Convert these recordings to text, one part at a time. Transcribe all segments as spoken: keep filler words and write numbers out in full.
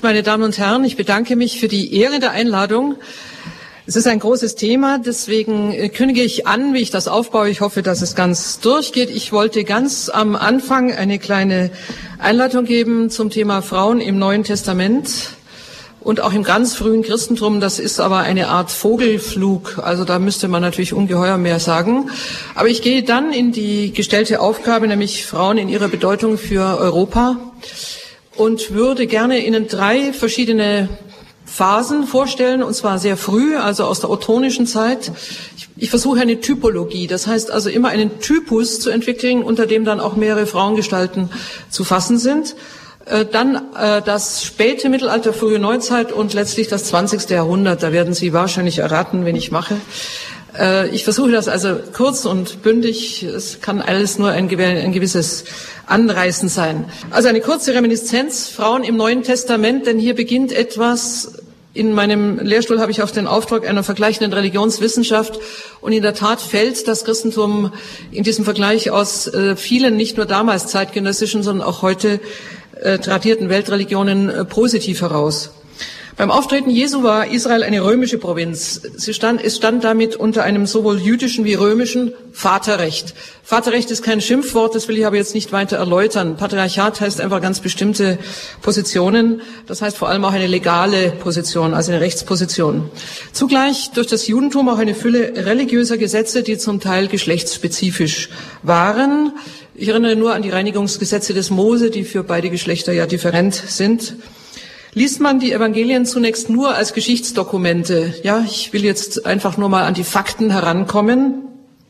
Meine Damen und Herren, ich bedanke mich für die Ehre der Einladung. Es ist ein großes Thema, deswegen kündige ich an, wie ich das aufbaue. Ich hoffe, dass es ganz durchgeht. Ich wollte ganz am Anfang eine kleine Einleitung geben zum Thema Frauen im Neuen Testament und auch im ganz frühen Christentum. Das ist aber eine Art Vogelflug, also da müsste man natürlich ungeheuer mehr sagen. Aber ich gehe dann in die gestellte Aufgabe, nämlich Frauen in ihrer Bedeutung für Europa, und würde gerne Ihnen drei verschiedene Phasen vorstellen, und zwar sehr früh, also aus der ottonischen Zeit. Ich, ich versuche eine Typologie, das heißt also immer einen Typus zu entwickeln, unter dem dann auch mehrere Frauengestalten zu fassen sind. Äh, dann äh, das späte Mittelalter, frühe Neuzeit und letztlich das zwanzigste Jahrhundert. Da werden Sie wahrscheinlich erraten, wen ich mache. Äh, ich versuche das also kurz und bündig. Es kann alles nur ein, ein gewisses Anreißen sein. Also eine kurze Reminiszenz, Frauen im Neuen Testament, denn hier beginnt etwas. In meinem Lehrstuhl habe ich auf den Auftrag einer vergleichenden Religionswissenschaft, und in der Tat fällt das Christentum in diesem Vergleich aus äh, vielen, nicht nur damals zeitgenössischen, sondern auch heute äh, tradierten Weltreligionen äh, positiv heraus. Beim Auftreten Jesu war Israel eine römische Provinz. Sie stand, es stand damit unter einem sowohl jüdischen wie römischen Vaterrecht. Vaterrecht ist kein Schimpfwort, das will ich aber jetzt nicht weiter erläutern. Patriarchat heißt einfach ganz bestimmte Positionen. Das heißt vor allem auch eine legale Position, also eine Rechtsposition. Zugleich durch das Judentum auch eine Fülle religiöser Gesetze, die zum Teil geschlechtsspezifisch waren. Ich erinnere nur an die Reinigungsgesetze des Mose, die für beide Geschlechter ja different sind. Liest man die Evangelien zunächst nur als Geschichtsdokumente, ja, ich will jetzt einfach nur mal an die Fakten herankommen,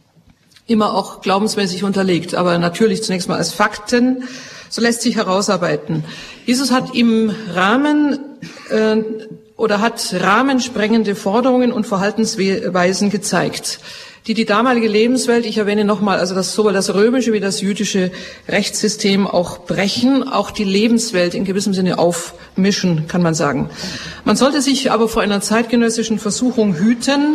immer auch glaubensmäßig unterlegt, aber natürlich zunächst mal als Fakten, so lässt sich herausarbeiten. Jesus hat im Rahmen äh, oder hat rahmensprengende Forderungen und Verhaltensweisen gezeigt, die die damalige Lebenswelt, ich erwähne nochmal, also das, sowohl das römische wie das jüdische Rechtssystem auch brechen, auch die Lebenswelt in gewissem Sinne aufmischen, kann man sagen. Man sollte sich aber vor einer zeitgenössischen Versuchung hüten.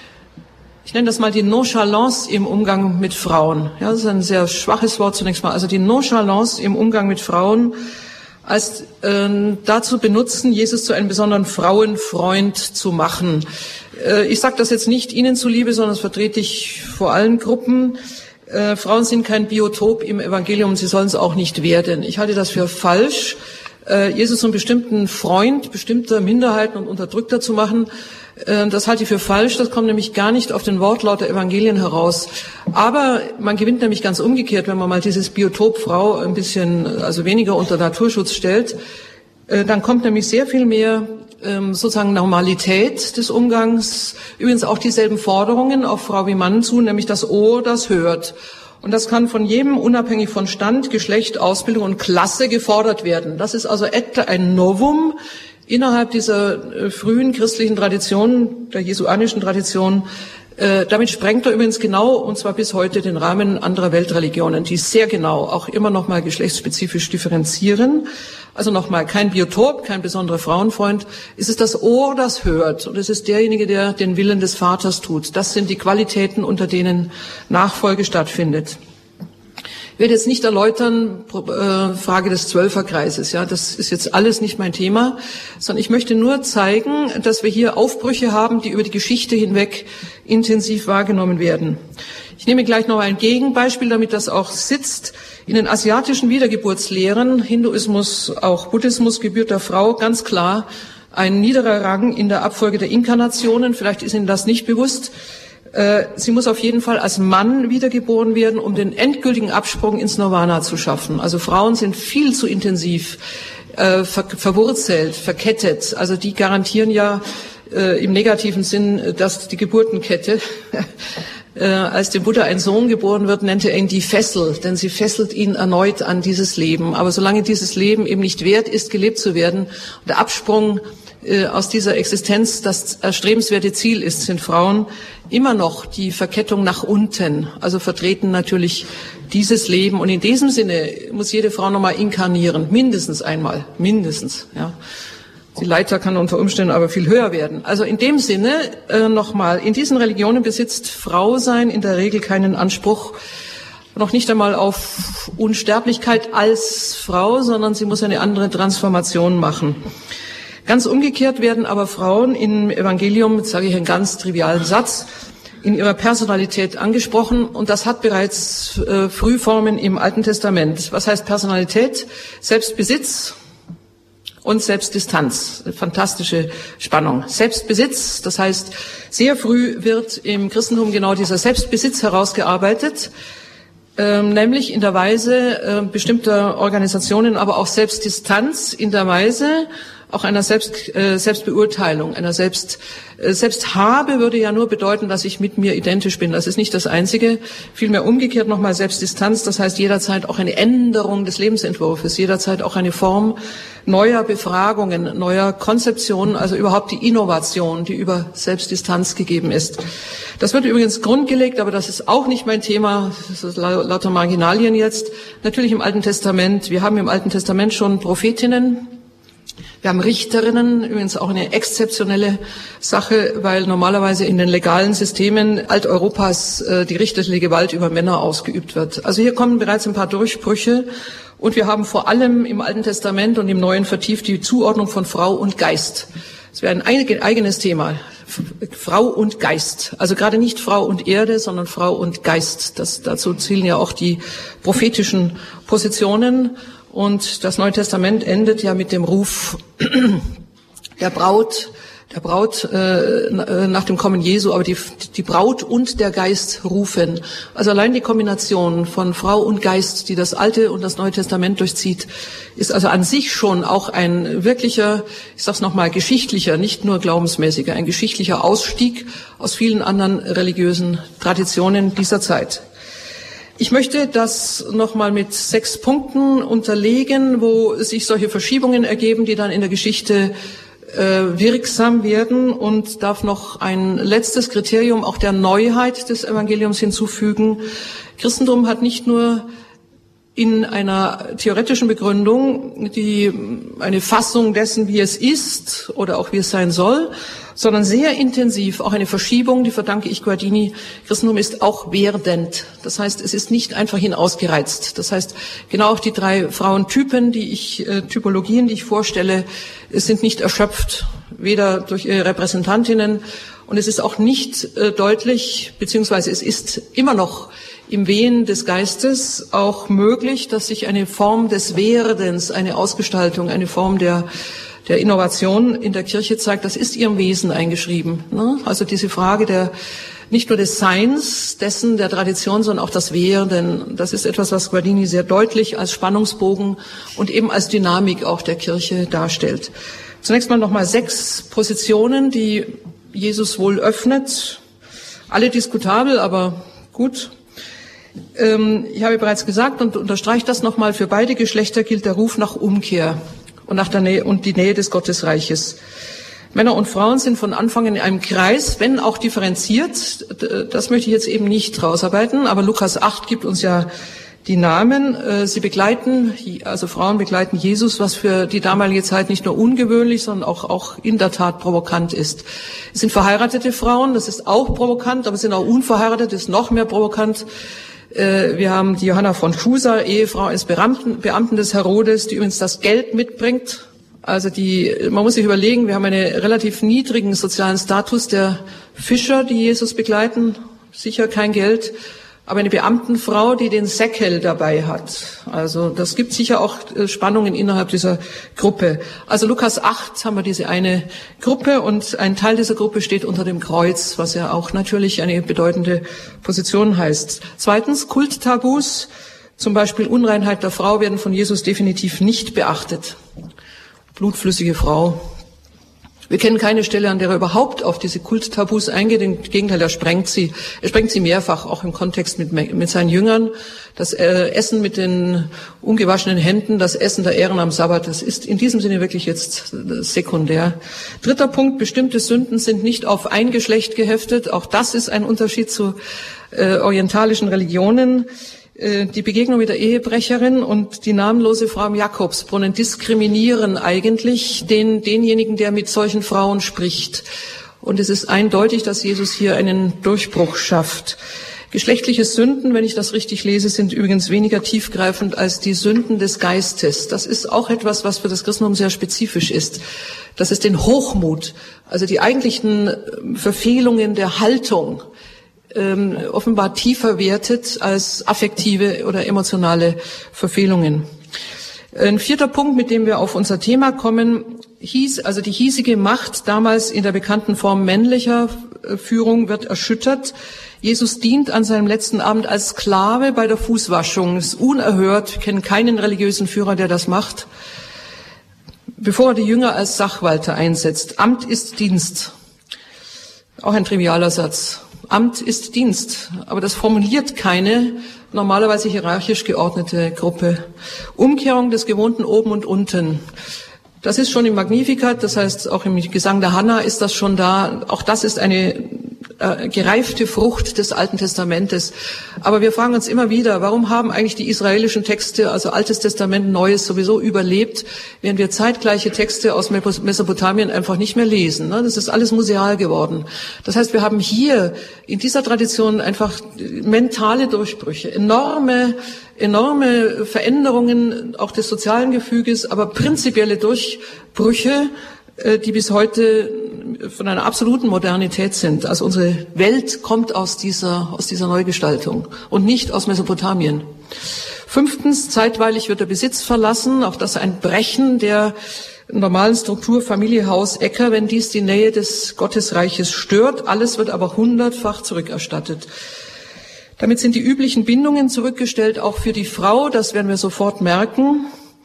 Ich nenne das mal die Nonchalance im Umgang mit Frauen. Ja, das ist ein sehr schwaches Wort zunächst mal. Also die Nonchalance im Umgang mit Frauen als äh, dazu benutzen, Jesus zu einem besonderen Frauenfreund zu machen. Äh, ich sage das jetzt nicht Ihnen zuliebe, sondern das vertrete ich vor allen Gruppen. Äh, Frauen sind kein Biotop im Evangelium, sie sollen es auch nicht werden. Ich halte das für falsch, äh, Jesus zum bestimmten Freund bestimmter Minderheiten und Unterdrückter zu machen. Das halte ich für falsch, das kommt nämlich gar nicht auf den Wortlaut der Evangelien heraus. Aber man gewinnt nämlich ganz umgekehrt, wenn man mal dieses Biotop Frau ein bisschen, also weniger unter Naturschutz stellt, dann kommt nämlich sehr viel mehr sozusagen Normalität des Umgangs, übrigens auch dieselben Forderungen auf Frau wie Mann zu, nämlich das Ohr, das hört. Und das kann von jedem unabhängig von Stand, Geschlecht, Ausbildung und Klasse gefordert werden. Das ist also etwa ein Novum innerhalb dieser äh, frühen christlichen Tradition, der jesuanischen Tradition. Äh, damit sprengt er übrigens genau, und zwar bis heute, den Rahmen anderer Weltreligionen, die sehr genau auch immer noch mal geschlechtsspezifisch differenzieren. Also nochmal, kein Biotop, kein besonderer Frauenfreund. Es ist das Ohr, das hört, und es ist derjenige, der den Willen des Vaters tut. Das sind die Qualitäten, unter denen Nachfolge stattfindet. Ich werde jetzt nicht erläutern, äh, Frage des Zwölferkreises, ja, das ist jetzt alles nicht mein Thema, sondern ich möchte nur zeigen, dass wir hier Aufbrüche haben, die über die Geschichte hinweg intensiv wahrgenommen werden. Ich nehme gleich noch ein Gegenbeispiel, damit das auch sitzt. In den asiatischen Wiedergeburtslehren, Hinduismus, auch Buddhismus, gebührt der Frau ganz klar ein niederer Rang in der Abfolge der Inkarnationen. Vielleicht ist Ihnen das nicht bewusst. Sie muss auf jeden Fall als Mann wiedergeboren werden, um den endgültigen Absprung ins Nirvana zu schaffen. Also Frauen sind viel zu intensiv äh, ver verwurzelt, verkettet. Also die garantieren ja äh, im negativen Sinn, dass die Geburtenkette, äh, als dem Buddha ein Sohn geboren wird, nannte er ihn die Fessel, denn sie fesselt ihn erneut an dieses Leben. Aber solange dieses Leben eben nicht wert ist, gelebt zu werden, und der Absprung aus dieser Existenz das erstrebenswerte Ziel ist, sind Frauen immer noch die Verkettung nach unten, also vertreten natürlich dieses Leben. Und in diesem Sinne muss jede Frau nochmal inkarnieren, mindestens einmal, mindestens. Ja. Die Leiter kann unter Umständen aber viel höher werden. Also in dem Sinne äh, nochmal, in diesen Religionen besitzt Frausein in der Regel keinen Anspruch, noch nicht einmal auf Unsterblichkeit als Frau, sondern sie muss eine andere Transformation machen. Ganz umgekehrt werden aber Frauen im Evangelium, jetzt sage ich einen ganz trivialen Satz, in ihrer Personalität angesprochen, und das hat bereits äh, Frühformen im Alten Testament. Was heißt Personalität? Selbstbesitz und Selbstdistanz. Eine fantastische Spannung. Selbstbesitz, das heißt, sehr früh wird im Christentum genau dieser Selbstbesitz herausgearbeitet, ähm, nämlich in der Weise äh, bestimmter Organisationen, aber auch Selbstdistanz in der Weise auch einer Selbst, äh, Selbstbeurteilung, einer Selbst, äh, Selbsthabe würde ja nur bedeuten, dass ich mit mir identisch bin. Das ist nicht das Einzige. Vielmehr umgekehrt nochmal Selbstdistanz, das heißt jederzeit auch eine Änderung des Lebensentwurfs, jederzeit auch eine Form neuer Befragungen, neuer Konzeptionen, also überhaupt die Innovation, die über Selbstdistanz gegeben ist. Das wird übrigens grundgelegt, aber das ist auch nicht mein Thema, das ist lauter Marginalien jetzt. Natürlich im Alten Testament, wir haben im Alten Testament schon Prophetinnen, wir haben Richterinnen, übrigens auch eine exzeptionelle Sache, weil normalerweise in den legalen Systemen Alteuropas äh, die richterliche Gewalt über Männer ausgeübt wird. Also hier kommen bereits ein paar Durchbrüche, und wir haben vor allem im Alten Testament und im Neuen vertieft die Zuordnung von Frau und Geist. Das wäre ein eigenes Thema. Frau und Geist. Also gerade nicht Frau und Erde, sondern Frau und Geist. Das, dazu zielen ja auch die prophetischen Positionen. Und das Neue Testament endet ja mit dem Ruf der Braut, der Braut äh, nach dem Kommen Jesu, aber die, die Braut und der Geist rufen. Also allein die Kombination von Frau und Geist, die das Alte und das Neue Testament durchzieht, ist also an sich schon auch ein wirklicher, ich sag's nochmal, geschichtlicher, nicht nur glaubensmäßiger, ein geschichtlicher Ausstieg aus vielen anderen religiösen Traditionen dieser Zeit. Ich möchte das nochmal mit sechs Punkten unterlegen, wo sich solche Verschiebungen ergeben, die dann in der Geschichte äh, wirksam werden, und darf noch ein letztes Kriterium auch der Neuheit des Evangeliums hinzufügen. Christentum hat nicht nur in einer theoretischen Begründung die eine Fassung dessen, wie es ist oder auch wie es sein soll, sondern sehr intensiv auch eine Verschiebung, die verdanke ich Guardini. Christentum ist auch werdend. Das heißt, es ist nicht einfach hinausgereizt. Das heißt, genau auch die drei Frauentypen, die ich, äh, Typologien, die ich vorstelle, sind nicht erschöpft, weder durch ihre Repräsentantinnen, und es ist auch nicht äh, deutlich, beziehungsweise es ist immer noch im Wehen des Geistes auch möglich, dass sich eine Form des Werdens, eine Ausgestaltung, eine Form der der Innovation in der Kirche zeigt. Das ist ihrem Wesen eingeschrieben. Ne? Also diese Frage der nicht nur des Seins, dessen der Tradition, sondern auch das Werden. Das ist etwas, was Guardini sehr deutlich als Spannungsbogen und eben als Dynamik auch der Kirche darstellt. Zunächst mal nochmal sechs Positionen, die Jesus wohl öffnet. Alle diskutabel, aber gut. Ich habe bereits gesagt und unterstreiche das nochmal, für beide Geschlechter gilt der Ruf nach Umkehr und nach der Nähe und die Nähe des Gottesreiches. Männer und Frauen sind von Anfang an in einem Kreis, wenn auch differenziert. Das möchte ich jetzt eben nicht rausarbeiten, aber Lukas acht gibt uns ja die Namen. Sie begleiten, also Frauen begleiten Jesus, was für die damalige Zeit nicht nur ungewöhnlich, sondern auch, auch in der Tat provokant ist. Es sind verheiratete Frauen, das ist auch provokant, aber es sind auch unverheiratete, das ist noch mehr provokant. Wir haben die Johanna von Chusa, Ehefrau eines Beamten, Beamten des Herodes, die übrigens das Geld mitbringt. Also die, man muss sich überlegen, wir haben einen relativ niedrigen sozialen Status der Fischer, die Jesus begleiten. Sicher kein Geld, aber eine Beamtenfrau, die den Säckel dabei hat. Also das gibt sicher auch Spannungen innerhalb dieser Gruppe. Also Lukas acht haben wir diese eine Gruppe, und ein Teil dieser Gruppe steht unter dem Kreuz, was ja auch natürlich eine bedeutende Position heißt. Zweitens, Kulttabus, zum Beispiel Unreinheit der Frau, werden von Jesus definitiv nicht beachtet. Blutflüssige Frau. Wir kennen keine Stelle, an der er überhaupt auf diese Kulttabus eingeht. Im Gegenteil, er sprengt sie. Er sprengt sie mehrfach, auch im Kontext mit, mit seinen Jüngern. Das äh, Essen mit den ungewaschenen Händen, das Essen der Ehren am Sabbat, das ist in diesem Sinne wirklich jetzt sekundär. Dritter Punkt, bestimmte Sünden sind nicht auf ein Geschlecht geheftet. Auch das ist ein Unterschied zu äh, orientalischen Religionen. Die Begegnung mit der Ehebrecherin und die namenlose Frau im Jakobsbrunnen diskriminieren eigentlich den, denjenigen, der mit solchen Frauen spricht. Und es ist eindeutig, dass Jesus hier einen Durchbruch schafft. Geschlechtliche Sünden, wenn ich das richtig lese, sind übrigens weniger tiefgreifend als die Sünden des Geistes. Das ist auch etwas, was für das Christentum sehr spezifisch ist. Das ist den Hochmut, also die eigentlichen Verfehlungen der Haltung, ähm, offenbar tiefer wertet als affektive oder emotionale Verfehlungen. Ein vierter Punkt, mit dem wir auf unser Thema kommen, hieß, also die hiesige Macht damals in der bekannten Form männlicher Führung wird erschüttert. Jesus dient an seinem letzten Abend als Sklave bei der Fußwaschung. Das ist unerhört, wir kennen keinen religiösen Führer, der das macht, bevor er die Jünger als Sachwalter einsetzt. Amt ist Dienst. Auch ein trivialer Satz. Amt ist Dienst, aber das formuliert keine normalerweise hierarchisch geordnete Gruppe. Umkehrung des gewohnten Oben und Unten. Das ist schon im Magnificat, das heißt auch im Gesang der Hannah ist das schon da. Auch das ist eine äh, gereifte Frucht des Alten Testamentes. Aber wir fragen uns immer wieder, warum haben eigentlich die israelischen Texte, also Altes Testament, Neues, sowieso überlebt, während wir zeitgleiche Texte aus Mesopotamien einfach nicht mehr lesen. Ne? Das ist alles museal geworden. Das heißt, wir haben hier in dieser Tradition einfach mentale Durchbrüche, enorme enorme Veränderungen auch des sozialen Gefüges, aber prinzipielle Durchbrüche, die bis heute von einer absoluten Modernität sind. Also unsere Welt kommt aus dieser, aus dieser Neugestaltung und nicht aus Mesopotamien. Fünftens, zeitweilig wird der Besitz verlassen, auch das ein Brechen der normalen Struktur Familie, Haus, Äcker, wenn dies die Nähe des Gottesreiches stört. Alles wird aber hundertfach zurückerstattet. Damit sind die üblichen Bindungen zurückgestellt, auch für die Frau. Das werden wir sofort merken.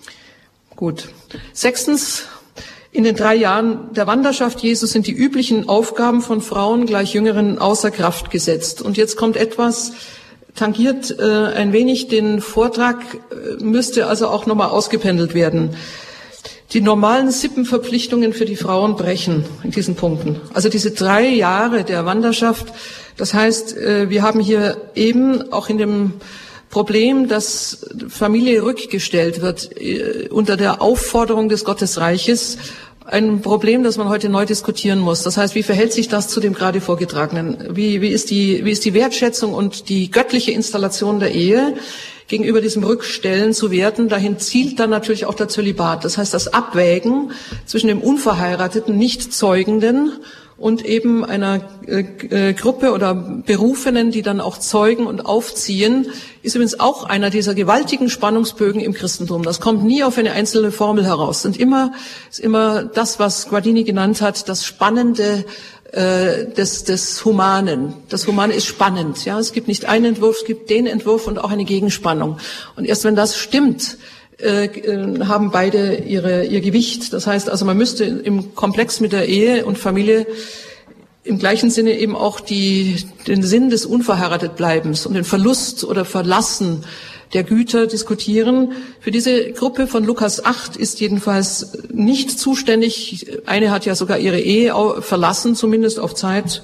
Gut. Sechstens, in den drei Jahren der Wanderschaft Jesus sind die üblichen Aufgaben von Frauen gleich Jüngeren außer Kraft gesetzt. Und jetzt kommt etwas, tangiert äh, ein wenig den Vortrag, äh, müsste also auch nochmal ausgependelt werden. Die normalen Sippenverpflichtungen für die Frauen brechen in diesen Punkten. Also diese drei Jahre der Wanderschaft, das heißt, wir haben hier eben auch in dem Problem, dass Familie rückgestellt wird unter der Aufforderung des Gottesreiches, ein Problem, das man heute neu diskutieren muss. Das heißt, wie verhält sich das zu dem gerade Vorgetragenen? Wie, wie ist die, wie ist die Wertschätzung und die göttliche Installation der Ehe gegenüber diesem Rückstellen zu werten? Dahin zielt dann natürlich auch der Zölibat. Das heißt, das Abwägen zwischen dem unverheirateten, nicht Zeugenden und eben einer äh, Gruppe oder Berufenen, die dann auch zeugen und aufziehen, ist übrigens auch einer dieser gewaltigen Spannungsbögen im Christentum. Das kommt nie auf eine einzelne Formel heraus. Sind immer, ist immer das, was Guardini genannt hat, das Spannende äh, des, des Humanen. Das Humane ist spannend. Ja, es gibt nicht einen Entwurf, es gibt den Entwurf und auch eine Gegenspannung. Und erst wenn das stimmt, äh, haben beide ihre, ihr Gewicht. Das heißt also, man müsste im Komplex mit der Ehe und Familie im gleichen Sinne eben auch die, den Sinn des Unverheiratetbleibens und den Verlust oder Verlassen der Güter diskutieren. Für diese Gruppe von Lukas acht ist jedenfalls nicht zuständig. Eine hat ja sogar ihre Ehe verlassen, zumindest auf Zeit,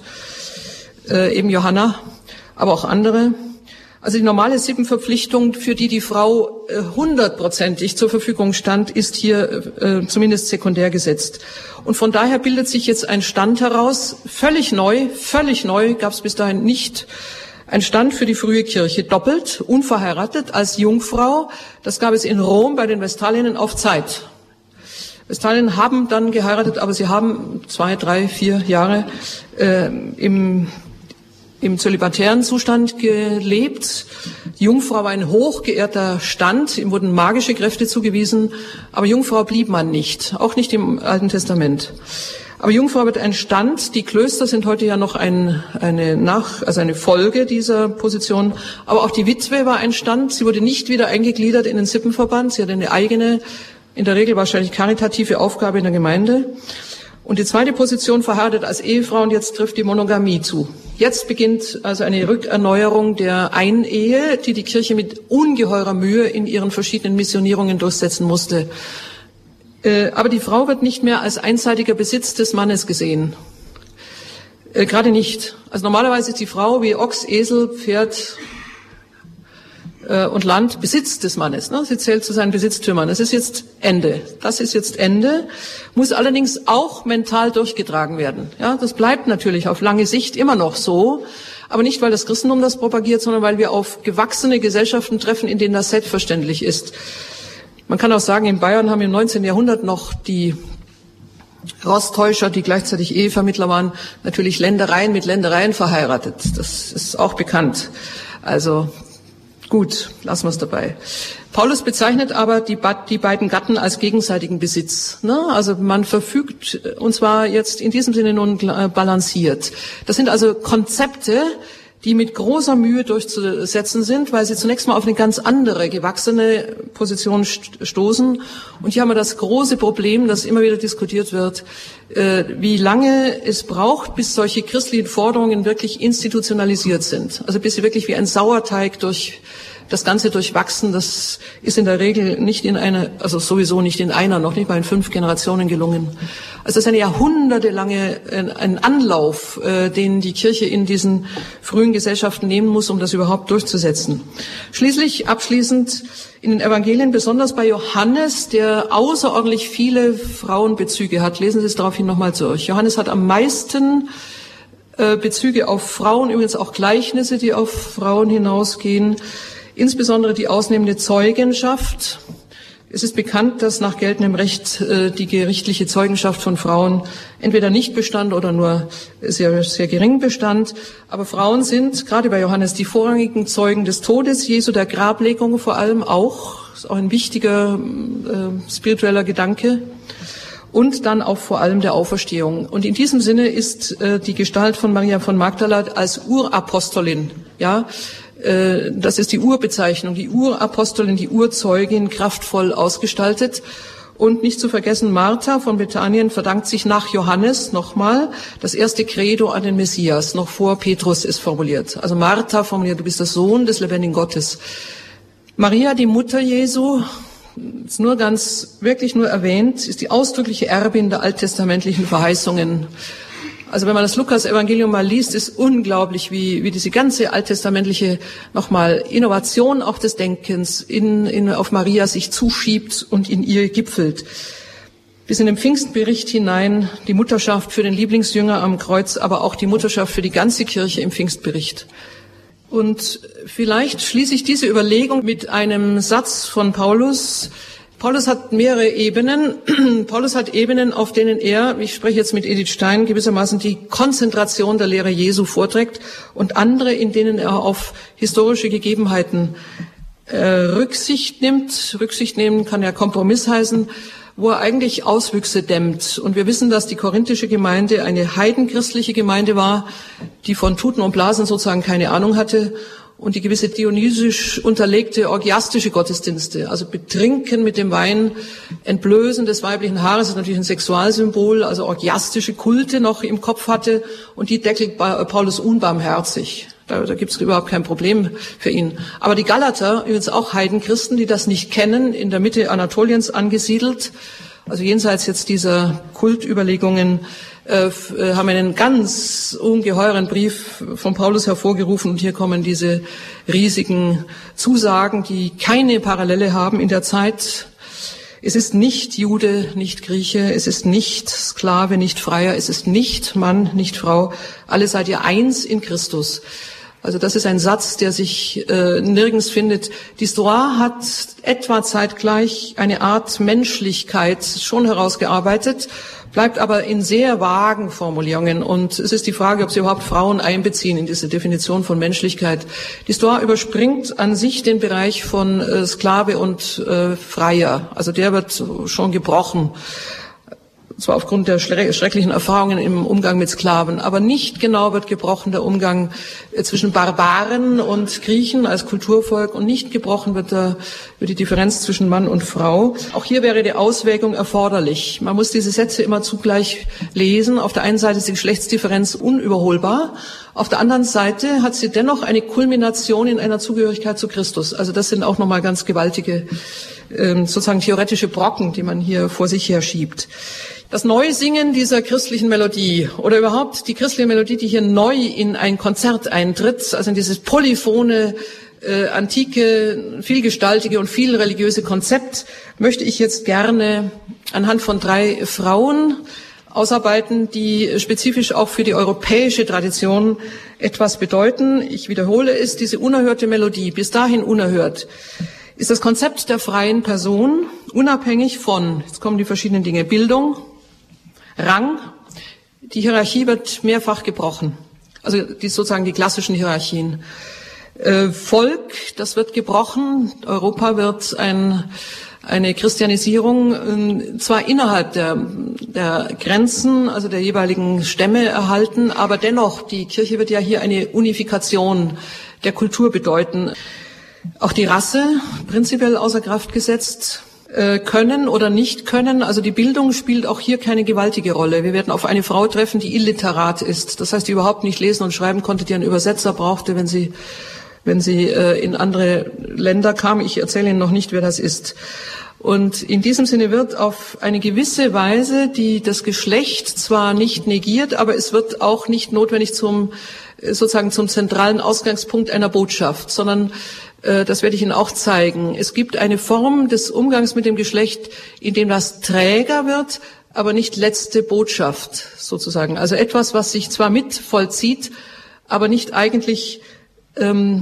äh, eben Johanna, aber auch andere. Also die normale Sippenverpflichtung, für die die Frau hundertprozentig zur Verfügung stand, ist hier äh, zumindest sekundär gesetzt. Und von daher bildet sich jetzt ein Stand heraus, völlig neu, völlig neu, gab es bis dahin nicht, ein Stand für die frühe Kirche, doppelt, unverheiratet, als Jungfrau. Das gab es in Rom bei den Vestalinnen auf Zeit. Vestalinnen haben dann geheiratet, aber sie haben zwei, drei, vier Jahre äh, im im zölibatären Zustand gelebt. Die Jungfrau war ein hochgeehrter Stand, ihm wurden magische Kräfte zugewiesen, aber Jungfrau blieb man nicht, auch nicht im Alten Testament. Aber Jungfrau wird ein Stand, die Klöster sind heute ja noch ein, eine Nach, also eine Folge dieser Position, aber auch die Witwe war ein Stand, sie wurde nicht wieder eingegliedert in den Sippenverband, sie hatte eine eigene, in der Regel wahrscheinlich karitative Aufgabe in der Gemeinde. Und die zweite Position, verheiratet als Ehefrau, und jetzt trifft die Monogamie zu. Jetzt beginnt also eine Rückerneuerung der Einehe, die die Kirche mit ungeheurer Mühe in ihren verschiedenen Missionierungen durchsetzen musste. Äh, aber die Frau wird nicht mehr als einseitiger Besitz des Mannes gesehen. Äh, gerade nicht. Also normalerweise ist die Frau wie Ochs, Esel, Pferd äh, und Land Besitz des Mannes. Ne? Sie zählt zu seinen Besitztümern. Das ist jetzt Ende. Das ist jetzt Ende. Muss allerdings auch mental durchgetragen werden. Ja, das bleibt natürlich auf lange Sicht immer noch so. Aber nicht, weil das Christentum das propagiert, sondern weil wir auf gewachsene Gesellschaften treffen, in denen das selbstverständlich ist. Man kann auch sagen, in Bayern haben im neunzehnten Jahrhundert noch die Rostäuscher, die gleichzeitig Ehevermittler waren, natürlich Ländereien mit Ländereien verheiratet. Das ist auch bekannt. Also gut, lassen wir es dabei. Paulus bezeichnet aber die, die beiden Gatten als gegenseitigen Besitz. Ne? Also man verfügt, und zwar jetzt in diesem Sinne nun balanciert. Das sind also Konzepte, die mit großer Mühe durchzusetzen sind, weil sie zunächst mal auf eine ganz andere, gewachsene Position stoßen. Und hier haben wir das große Problem, das immer wieder diskutiert wird, äh, wie lange es braucht, bis solche christlichen Forderungen wirklich institutionalisiert sind. Also bis sie wirklich wie ein Sauerteig durch das Ganze durchwachsen. Das ist in der Regel nicht in einer, also sowieso nicht in einer, noch nicht mal in fünf Generationen gelungen. Also das ist eine jahrhundertelange ein Anlauf, äh, den die Kirche in diesen frühen Gesellschaften nehmen muss, um das überhaupt durchzusetzen. Schließlich abschließend in den Evangelien, besonders bei Johannes, der außerordentlich viele Frauenbezüge hat. Lesen Sie es daraufhin nochmal durch. Johannes hat am meisten äh, Bezüge auf Frauen, übrigens auch Gleichnisse, die auf Frauen hinausgehen. Insbesondere die ausnehmende Zeugenschaft. Es ist bekannt, dass nach geltendem Recht äh, die gerichtliche Zeugenschaft von Frauen entweder nicht bestand oder nur sehr, sehr gering bestand. Aber Frauen sind, gerade bei Johannes, die vorrangigen Zeugen des Todes Jesu, der Grablegung vor allem auch. Das ist auch ein wichtiger äh, spiritueller Gedanke. Und dann auch vor allem der Auferstehung. Und in diesem Sinne ist äh, die Gestalt von Maria von Magdala als Urapostolin, ja, das ist die Urbezeichnung, die Urapostolin, die Urzeugin, kraftvoll ausgestaltet. Und nicht zu vergessen, Martha von Bethanien verdankt sich nach Johannes nochmal das erste Credo an den Messias, noch vor Petrus ist formuliert. Also Martha formuliert, du bist der Sohn des lebendigen Gottes. Maria, die Mutter Jesu, ist nur ganz, wirklich nur erwähnt, ist die ausdrückliche Erbin der alttestamentlichen Verheißungen. Also wenn man das Lukas-Evangelium mal liest, ist unglaublich, wie, wie diese ganze alttestamentliche nochmal Innovation auch des Denkens in, in, auf Maria sich zuschiebt und in ihr gipfelt. Bis in den Pfingstbericht hinein die Mutterschaft für den Lieblingsjünger am Kreuz, aber auch die Mutterschaft für die ganze Kirche im Pfingstbericht. Und vielleicht schließe ich diese Überlegung mit einem Satz von Paulus. Paulus hat mehrere Ebenen. Paulus hat Ebenen, auf denen er, ich spreche jetzt mit Edith Stein, gewissermaßen die Konzentration der Lehre Jesu vorträgt und andere, in denen er auf historische Gegebenheiten äh, Rücksicht nimmt. Rücksicht nehmen kann ja Kompromiss heißen, wo er eigentlich Auswüchse dämmt. Und wir wissen, dass die korinthische Gemeinde eine heidenchristliche Gemeinde war, die von Tuten und Blasen sozusagen keine Ahnung hatte. Und die gewisse dionysisch unterlegte orgiastische Gottesdienste, also Betrinken mit dem Wein, Entblößen des weiblichen Haares, ist natürlich ein Sexualsymbol, also orgiastische Kulte noch im Kopf hatte, und die deckelt Paulus unbarmherzig. Da, da gibt es überhaupt kein Problem für ihn. Aber die Galater, übrigens auch Heidenchristen, die das nicht kennen, in der Mitte Anatoliens angesiedelt, also jenseits jetzt dieser Kultüberlegungen, äh, haben einen ganz ungeheuren Brief von Paulus hervorgerufen. Und hier kommen diese riesigen Zusagen, die keine Parallele haben in der Zeit. Es ist nicht Jude, nicht Grieche, es ist nicht Sklave, nicht Freier, es ist nicht Mann, nicht Frau. Alle seid ihr eins in Christus. Also das ist ein Satz, der sich äh, nirgends findet. Die Stoa hat etwa zeitgleich eine Art Menschlichkeit schon herausgearbeitet, bleibt aber in sehr vagen Formulierungen. Und es ist die Frage, ob sie überhaupt Frauen einbeziehen in diese Definition von Menschlichkeit. Die Stoa überspringt an sich den Bereich von äh, Sklave und äh, Freier. Also der wird schon gebrochen. Zwar aufgrund der schrecklichen Erfahrungen im Umgang mit Sklaven, aber nicht genau wird gebrochen der Umgang zwischen Barbaren und Griechen als Kulturvolk, und nicht gebrochen wird, der, wird die Differenz zwischen Mann und Frau. Auch hier wäre die Auswägung erforderlich. Man muss diese Sätze immer zugleich lesen. Auf der einen Seite ist die Geschlechtsdifferenz unüberholbar, auf der anderen Seite hat sie dennoch eine Kulmination in einer Zugehörigkeit zu Christus. Also das sind auch nochmal ganz gewaltige, sozusagen theoretische Brocken, die man hier vor sich her schiebt. Das Neusingen dieser christlichen Melodie oder überhaupt die christliche Melodie, die hier neu in ein Konzert eintritt, also in dieses polyphone, äh, antike, vielgestaltige und viel religiöse Konzept, möchte ich jetzt gerne anhand von drei Frauen ausarbeiten, die spezifisch auch für die europäische Tradition etwas bedeuten. Ich wiederhole es, diese unerhörte Melodie, bis dahin unerhört, ist das Konzept der freien Person, unabhängig von, jetzt kommen die verschiedenen Dinge, Bildung, Rang. Die Hierarchie wird mehrfach gebrochen, also die, sozusagen die klassischen Hierarchien. Äh, Volk, das wird gebrochen. Europa wird ein, eine Christianisierung äh, zwar innerhalb der, der Grenzen, also der jeweiligen Stämme erhalten, aber dennoch, die Kirche wird ja hier eine Unifikation der Kultur bedeuten. Auch die Rasse prinzipiell außer Kraft gesetzt. Können oder nicht können. Also die Bildung spielt auch hier keine gewaltige Rolle. Wir werden auf eine Frau treffen, die illiterat ist. Das heißt, die überhaupt nicht lesen und schreiben konnte, die einen Übersetzer brauchte, wenn sie, wenn sie äh, in andere Länder kam. Ich erzähle Ihnen noch nicht, wer das ist. Und in diesem Sinne wird auf eine gewisse Weise, die das Geschlecht zwar nicht negiert, aber es wird auch nicht notwendig zum, sozusagen zum zentralen Ausgangspunkt einer Botschaft, sondern das werde ich Ihnen auch zeigen. Es gibt eine Form des Umgangs mit dem Geschlecht, in dem das Träger wird, aber nicht letzte Botschaft sozusagen. Also etwas, was sich zwar mit vollzieht, aber nicht eigentlich ähm,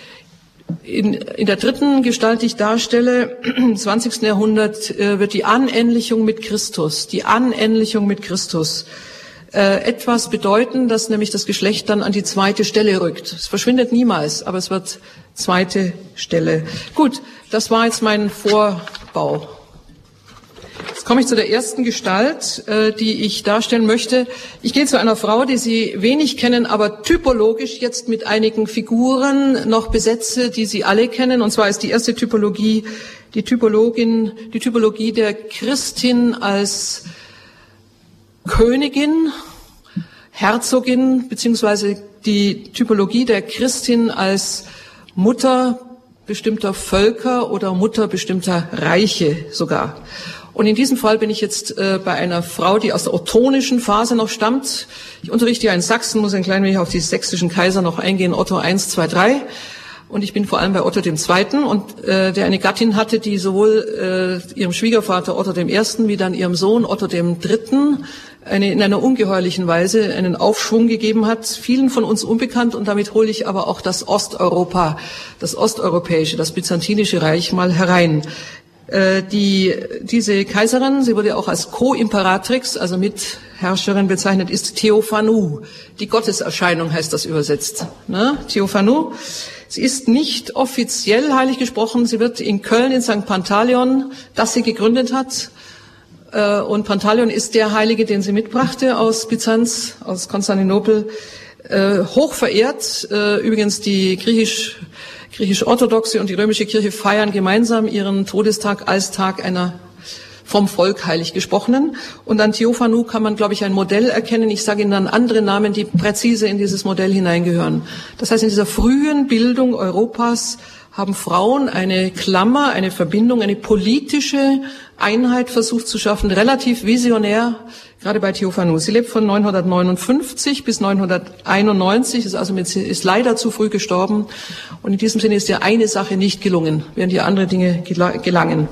in, in der dritten Gestalt, die ich darstelle, im zwanzigsten Jahrhundert, äh, wird die Anähnlichung mit Christus, die Anähnlichung mit Christus äh, etwas bedeuten, dass nämlich das Geschlecht dann an die zweite Stelle rückt. Es verschwindet niemals, aber es wird zweite Stelle. Gut, das war jetzt mein Vorbau. Jetzt komme ich zu der ersten Gestalt, äh, die ich darstellen möchte. Ich gehe zu einer Frau, die Sie wenig kennen, aber typologisch jetzt mit einigen Figuren noch besetze, die Sie alle kennen. Und zwar ist die erste Typologie die Typologin, die Typologie der Christin als Königin, Herzogin, beziehungsweise die Typologie der Christin als Mutter bestimmter Völker oder Mutter bestimmter Reiche sogar. Und in diesem Fall bin ich jetzt äh, bei einer Frau, die aus der ottonischen Phase noch stammt. Ich unterrichte ja in Sachsen, muss ein klein wenig auf die sächsischen Kaiser noch eingehen, Otto eins, zwei, drei. Und ich bin vor allem bei Otto dem Zweiten, und äh, der eine Gattin hatte, die sowohl äh, ihrem Schwiegervater Otto dem Ersten wie dann ihrem Sohn Otto dem Dritten eine, in einer ungeheuerlichen Weise einen Aufschwung gegeben hat, vielen von uns unbekannt, und damit hole ich aber auch das Osteuropa, das osteuropäische, das byzantinische Reich mal herein. Äh, die, diese Kaiserin, sie wurde auch als Co-Imperatrix, also Mitherrscherin bezeichnet, ist Theophanou. Die Gotteserscheinung heißt das übersetzt. Ne? Theophanou. Sie ist nicht offiziell heilig gesprochen. Sie wird in Köln in Sankt Pantaleon, das sie gegründet hat. Und Pantaleon ist der Heilige, den sie mitbrachte aus Byzanz, aus Konstantinopel. Hoch verehrt. Übrigens die griechisch, griechisch-orthodoxe und die römische Kirche feiern gemeinsam ihren Todestag als Tag einer vom Volk heilig gesprochenen. Und an Theophanou kann man, glaube ich, ein Modell erkennen. Ich sage Ihnen dann andere Namen, die präzise in dieses Modell hineingehören. Das heißt, in dieser frühen Bildung Europas haben Frauen eine Klammer, eine Verbindung, eine politische Einheit versucht zu schaffen, relativ visionär, gerade bei Theophanou. Sie lebt von neunhundertneunundfünfzig bis neunhunderteinundneunzig, ist also mit, ist leider zu früh gestorben. Und in diesem Sinne ist ihr eine Sache nicht gelungen, während ihr andere Dinge gelangen.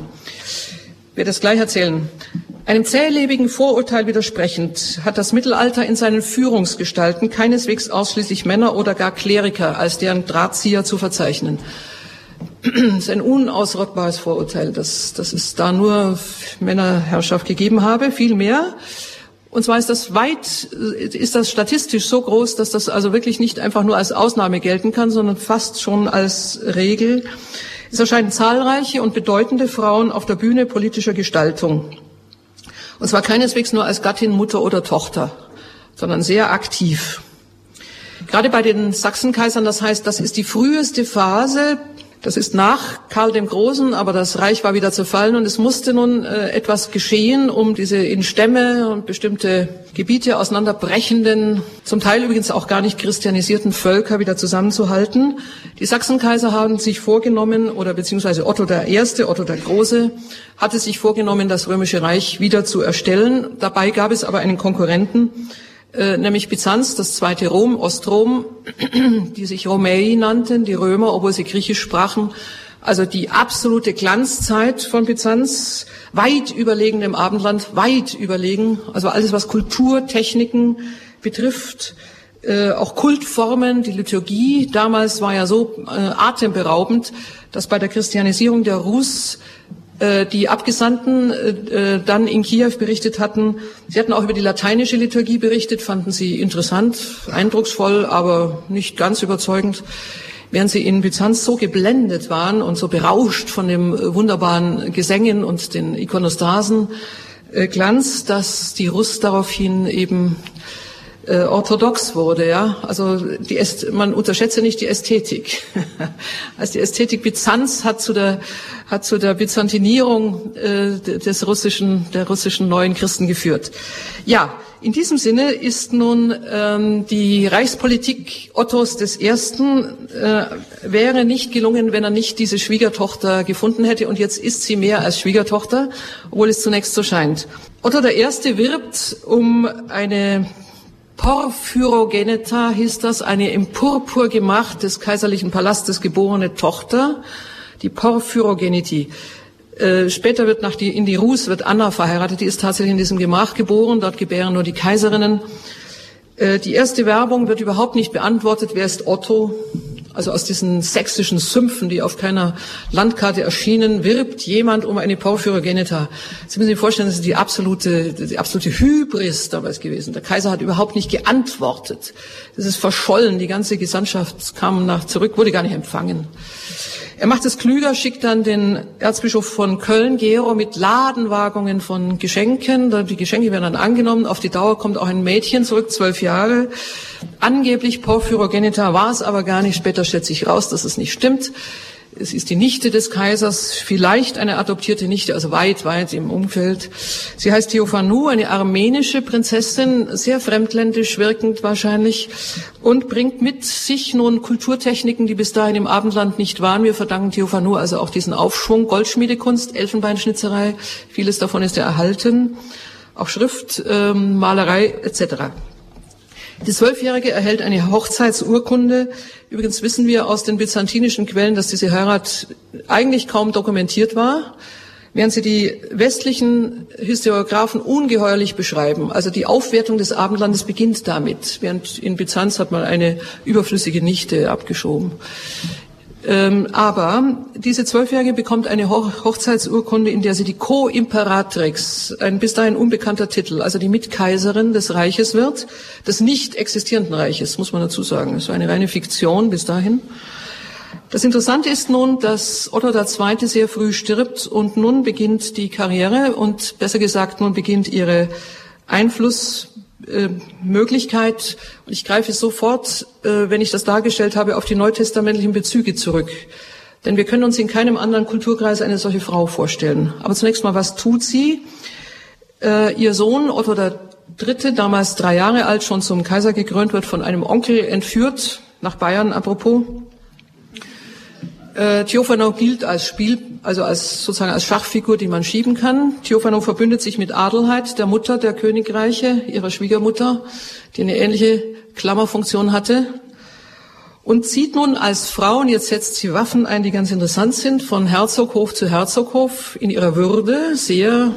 Ich werde das gleich erzählen. Einem zählebigen Vorurteil widersprechend hat das Mittelalter in seinen Führungsgestalten keineswegs ausschließlich Männer oder gar Kleriker als deren Drahtzieher zu verzeichnen. Das ist ein unausrottbares Vorurteil, dass, dass es da nur Männerherrschaft gegeben habe, viel mehr. Und zwar ist das weit, ist das statistisch so groß, dass das also wirklich nicht einfach nur als Ausnahme gelten kann, sondern fast schon als Regel. Es erscheinen zahlreiche und bedeutende Frauen auf der Bühne politischer Gestaltung. Und zwar keineswegs nur als Gattin, Mutter oder Tochter, sondern sehr aktiv. Gerade bei den Sachsenkaisern, das heißt, das ist die früheste Phase, das ist nach Karl dem Großen, aber das Reich war wieder zerfallen und es musste nun äh, etwas geschehen, um diese in Stämme und bestimmte Gebiete auseinanderbrechenden, zum Teil übrigens auch gar nicht christianisierten Völker wieder zusammenzuhalten. Die Sachsenkaiser haben sich vorgenommen, oder beziehungsweise Otto der Erste, Otto der Große, hatte sich vorgenommen, das Römische Reich wieder zu erstellen. Dabei gab es aber einen Konkurrenten, Äh, nämlich Byzanz, das zweite Rom, Ostrom, die sich Romei nannten, die Römer, obwohl sie Griechisch sprachen, Also die absolute Glanzzeit von Byzanz, weit überlegen dem Abendland, weit überlegen. Also alles, was Kultur, Techniken betrifft, äh, auch Kultformen, die Liturgie. Damals war ja so äh, atemberaubend, dass bei der Christianisierung der Rus äh, die Abgesandten äh, dann in Kiew berichtet hatten. Sie hatten auch über die lateinische Liturgie berichtet, fanden sie interessant, eindrucksvoll, aber nicht ganz überzeugend. Während sie in Byzanz so geblendet waren und so berauscht von dem wunderbaren Gesängen und den Ikonostasen äh, Glanz, dass die Rus daraufhin eben äh, orthodox wurde, ja. Also die Äst- man unterschätze nicht die Ästhetik. Also die Ästhetik Byzanz hat zu der hat zu der Byzantinierung äh, des russischen der russischen neuen Christen geführt. Ja. In diesem Sinne ist nun ähm, die Reichspolitik Ottos des Ersten äh, wäre nicht gelungen, wenn er nicht diese Schwiegertochter gefunden hätte. Und jetzt ist sie mehr als Schwiegertochter, obwohl es zunächst so scheint. Otto der Erste wirbt um eine Porphyrogenita, hieß das, eine im Purpurgemach des kaiserlichen Palastes geborene Tochter, die Porphyrogeniti. Äh, später wird nach die, in die Rus wird Anna verheiratet, die ist tatsächlich in diesem Gemach geboren, dort gebären nur die Kaiserinnen. Äh, die erste Werbung wird überhaupt nicht beantwortet, wer ist Otto? Also aus diesen sächsischen Sümpfen, die auf keiner Landkarte erschienen, wirbt jemand um eine Porphyrogenita. Sie müssen sich vorstellen, das ist die absolute, die absolute Hybris damals gewesen. Der Kaiser hat überhaupt nicht geantwortet. Das ist verschollen, die ganze Gesandtschaft kam nach zurück, wurde gar nicht empfangen. Er macht es klüger, schickt dann den Erzbischof von Köln, Gero, mit Ladenwagungen von Geschenken. Die Geschenke werden dann angenommen. Auf die Dauer kommt auch ein Mädchen zurück, zwölf Jahre. Angeblich Porphyrogenita war es aber gar nicht. Später stellt sich raus, dass es nicht stimmt. Es ist die Nichte des Kaisers, vielleicht eine adoptierte Nichte, also weit, weit im Umfeld. Sie heißt Theophanou, eine armenische Prinzessin, sehr fremdländisch wirkend wahrscheinlich, und bringt mit sich nun Kulturtechniken, die bis dahin im Abendland nicht waren. Wir verdanken Theophanou also auch diesen Aufschwung, Goldschmiedekunst, Elfenbeinschnitzerei, vieles davon ist ja erhalten, auch Schrift, ähm, Malerei et cetera. Die Zwölfjährige erhält eine Hochzeitsurkunde. Übrigens wissen wir aus den byzantinischen Quellen, dass diese Heirat eigentlich kaum dokumentiert war, während sie die westlichen Historiographen ungeheuerlich beschreiben. Also die Aufwertung des Abendlandes beginnt damit, während in Byzanz hat man eine überflüssige Nichte abgeschoben. Ähm, aber diese Zwölfjährige bekommt eine Ho- Hochzeitsurkunde, in der sie die Co-Imperatrix, ein bis dahin unbekannter Titel, also die Mitkaiserin des Reiches wird, des nicht existierenden Reiches, muss man dazu sagen. Das war eine reine Fiktion bis dahin. Das Interessante ist nun, dass Otto der Zweite sehr früh stirbt und nun beginnt die Karriere und besser gesagt, nun beginnt ihre Einfluss Möglichkeit, und ich greife sofort, äh, wenn ich das dargestellt habe, auf die neutestamentlichen Bezüge zurück. Denn wir können uns in keinem anderen Kulturkreis eine solche Frau vorstellen. Aber zunächst mal, was tut sie? Äh, ihr Sohn, Otto der Dritte, damals drei Jahre alt, schon zum Kaiser gekrönt, wird von einem Onkel entführt, nach Bayern apropos. Äh, Theophanou gilt als Spiel, also als sozusagen als Schachfigur, die man schieben kann. Theophanou verbündet sich mit Adelheid, der Mutter der Königreiche, ihrer Schwiegermutter, die eine ähnliche Klammerfunktion hatte, und zieht nun als Frau, und jetzt setzt sie Waffen ein, die ganz interessant sind, von Herzoghof zu Herzoghof in ihrer Würde, sehr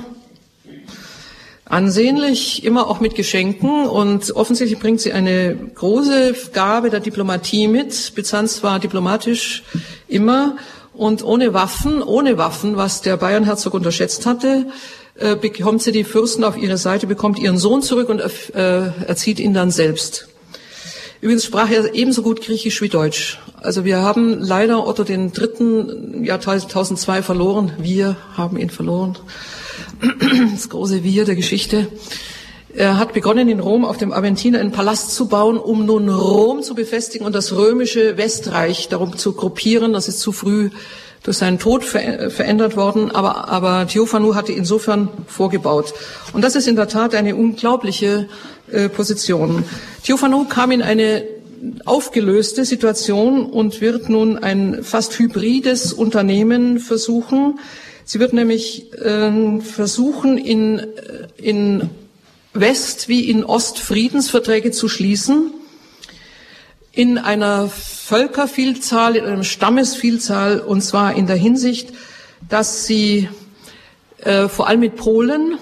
ansehnlich, immer auch mit Geschenken, und offensichtlich bringt sie eine große Gabe der Diplomatie mit. Byzanz war diplomatisch immer, und ohne Waffen, ohne Waffen, was der Bayernherzog unterschätzt hatte, äh, bekommt sie die Fürsten auf ihre Seite, bekommt ihren Sohn zurück und äh, erzieht ihn dann selbst. Übrigens sprach er ebenso gut Griechisch wie Deutsch. Also wir haben leider Otto den Dritten im Jahr tausendzwei verloren. Wir haben ihn verloren. Das große Wir der Geschichte. Er hat begonnen, in Rom auf dem Aventin einen Palast zu bauen, um nun Rom zu befestigen und das römische Westreich darum zu gruppieren. Das ist zu früh durch seinen Tod ver- verändert worden, aber, aber Theophanou hatte insofern vorgebaut. Und das ist in der Tat eine unglaubliche äh, Position. Theophanou kam in eine aufgelöste Situation und wird nun ein fast hybrides Unternehmen versuchen. Sie wird nämlich äh, versuchen, in, in West- wie in Ost Friedensverträge zu schließen. in einer Völkervielzahl, in einer Stammesvielzahl, und zwar in der Hinsicht, dass sie äh, vor allem mit Polen,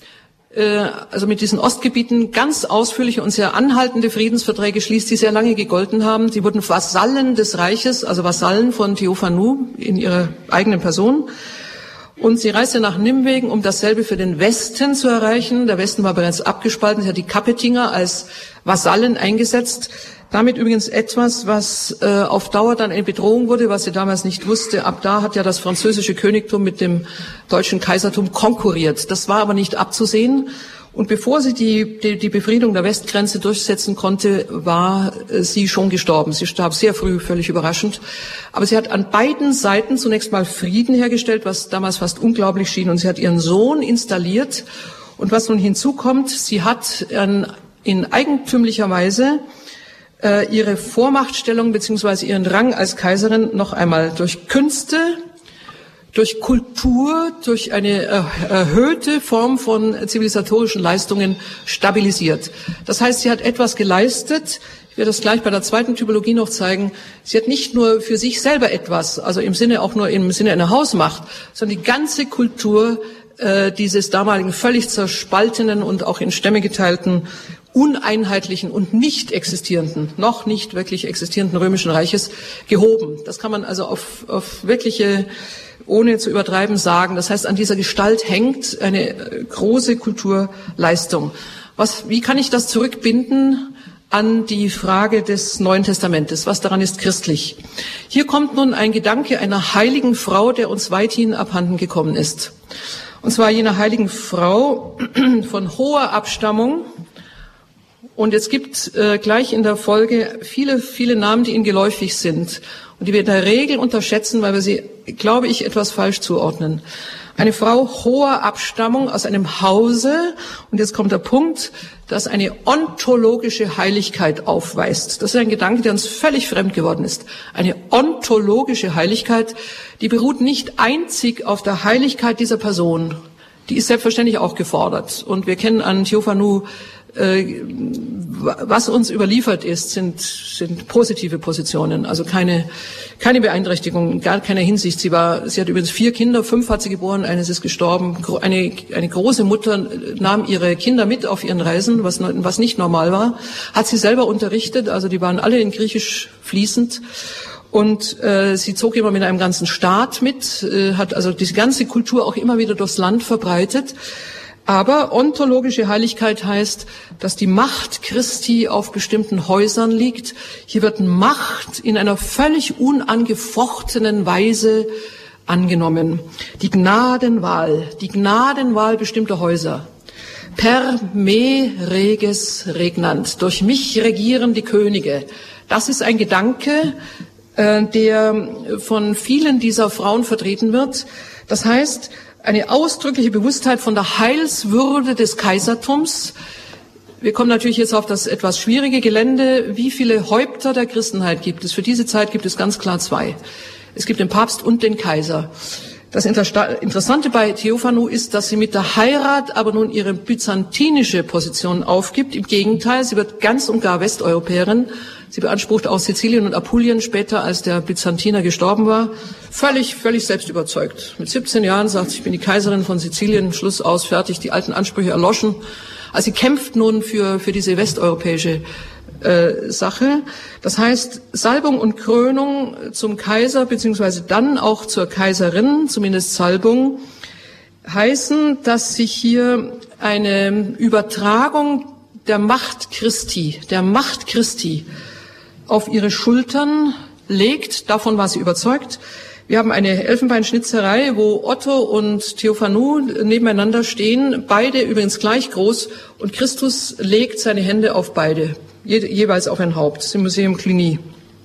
äh, also mit diesen Ostgebieten, ganz ausführliche und sehr anhaltende Friedensverträge schließt, die sehr lange gegolten haben. Sie wurden Vasallen des Reiches, also Vasallen von Theophanu in ihrer eigenen Person. Und sie reiste nach Nimwegen, um dasselbe für den Westen zu erreichen. Der Westen war bereits abgespalten. Sie hat die Kapetinger als Vasallen eingesetzt. Damit übrigens etwas, was äh, auf Dauer dann eine Bedrohung wurde, was sie damals nicht wusste. Ab da hat ja das französische Königtum mit dem deutschen Kaisertum konkurriert. Das war aber nicht abzusehen. Und bevor sie die, die, die Befriedung der Westgrenze durchsetzen konnte, war äh, sie schon gestorben. Sie starb sehr früh, völlig überraschend. Aber sie hat an beiden Seiten zunächst mal Frieden hergestellt, was damals fast unglaublich schien. Und sie hat ihren Sohn installiert. Und was nun hinzukommt, sie hat äh, in eigentümlicher Weise äh, ihre Vormachtstellung bzw. ihren Rang als Kaiserin noch einmal durch Künste, durch Kultur, durch eine erhöhte Form von zivilisatorischen Leistungen stabilisiert. Das heißt, sie hat etwas geleistet. Ich werde das gleich bei der zweiten Typologie noch zeigen. Sie hat nicht nur für sich selber etwas, also im Sinne auch nur im Sinne einer Hausmacht, sondern die ganze Kultur äh, dieses damaligen völlig zerspaltenen und auch in Stämme geteilten, uneinheitlichen und nicht existierenden, noch nicht wirklich existierenden Römischen Reiches gehoben. Das kann man also auf, auf wirkliche, ohne zu übertreiben, sagen. Das heißt, an dieser Gestalt hängt eine große Kulturleistung. Was, wie kann ich das zurückbinden an die Frage des Neuen Testamentes? Was daran ist christlich? Hier kommt nun ein Gedanke einer heiligen Frau, der uns weithin abhanden gekommen ist. Und zwar jener heiligen Frau von hoher Abstammung. Und es gibt äh, gleich in der Folge viele, viele Namen, die Ihnen geläufig sind und die wir in der Regel unterschätzen, weil wir sie, glaube ich, etwas falsch zuordnen. Eine Frau hoher Abstammung aus einem Hause, und jetzt kommt der Punkt, das eine ontologische Heiligkeit aufweist. Das ist ein Gedanke, der uns völlig fremd geworden ist. Eine ontologische Heiligkeit, die beruht nicht einzig auf der Heiligkeit dieser Person. Die ist selbstverständlich auch gefordert. Und wir kennen an Theophanu, äh, was uns überliefert ist, sind, sind positive Positionen, also keine, keine Beeinträchtigung, in gar keiner Hinsicht. Sie war, sie hat übrigens vier Kinder, fünf hat sie geboren, eines ist gestorben. Eine, eine große Mutter nahm ihre Kinder mit auf ihren Reisen, was, was nicht normal war, hat sie selber unterrichtet, also die waren alle in Griechisch fließend. Und äh, sie zog immer mit einem ganzen Staat mit, äh, hat also diese ganze Kultur auch immer wieder durchs Land verbreitet. Aber ontologische Heiligkeit heißt, dass die Macht Christi auf bestimmten Häusern liegt. Hier wird Macht in einer völlig unangefochtenen Weise angenommen. Die Gnadenwahl, die Gnadenwahl bestimmter Häuser. Per me reges regnant. Durch mich regieren die Könige. Das ist ein Gedanke, der von vielen dieser Frauen vertreten wird. Das heißt, eine ausdrückliche Bewusstheit von der Heilswürde des Kaisertums. Wir kommen natürlich jetzt auf das etwas schwierige Gelände. Wie viele Häupter der Christenheit gibt es? Für diese Zeit gibt es ganz klar zwei. Es gibt den Papst und den Kaiser. Das Interessante bei Theophanu ist, dass sie mit der Heirat aber nun ihre byzantinische Position aufgibt. Im Gegenteil, sie wird ganz und gar Westeuropäerin. Sie beansprucht auch Sizilien und Apulien später, als der Byzantiner gestorben war. Völlig, völlig selbst überzeugt. Mit siebzehn Jahren sagt sie, ich bin die Kaiserin von Sizilien, Schluss, aus, fertig, die alten Ansprüche erloschen. Also sie kämpft nun für, für diese westeuropäische äh, Sache. Das heißt, Salbung und Krönung zum Kaiser, beziehungsweise dann auch zur Kaiserin, zumindest Salbung, heißen, dass sich hier eine Übertragung der Macht Christi, der Macht Christi auf ihre Schultern legt. Davon war sie überzeugt. Wir haben eine Elfenbeinschnitzerei, wo Otto und Theophanu nebeneinander stehen, beide übrigens gleich groß, und Christus legt seine Hände auf beide, je, jeweils auf ein Haupt. Das ist im Museum Cluny.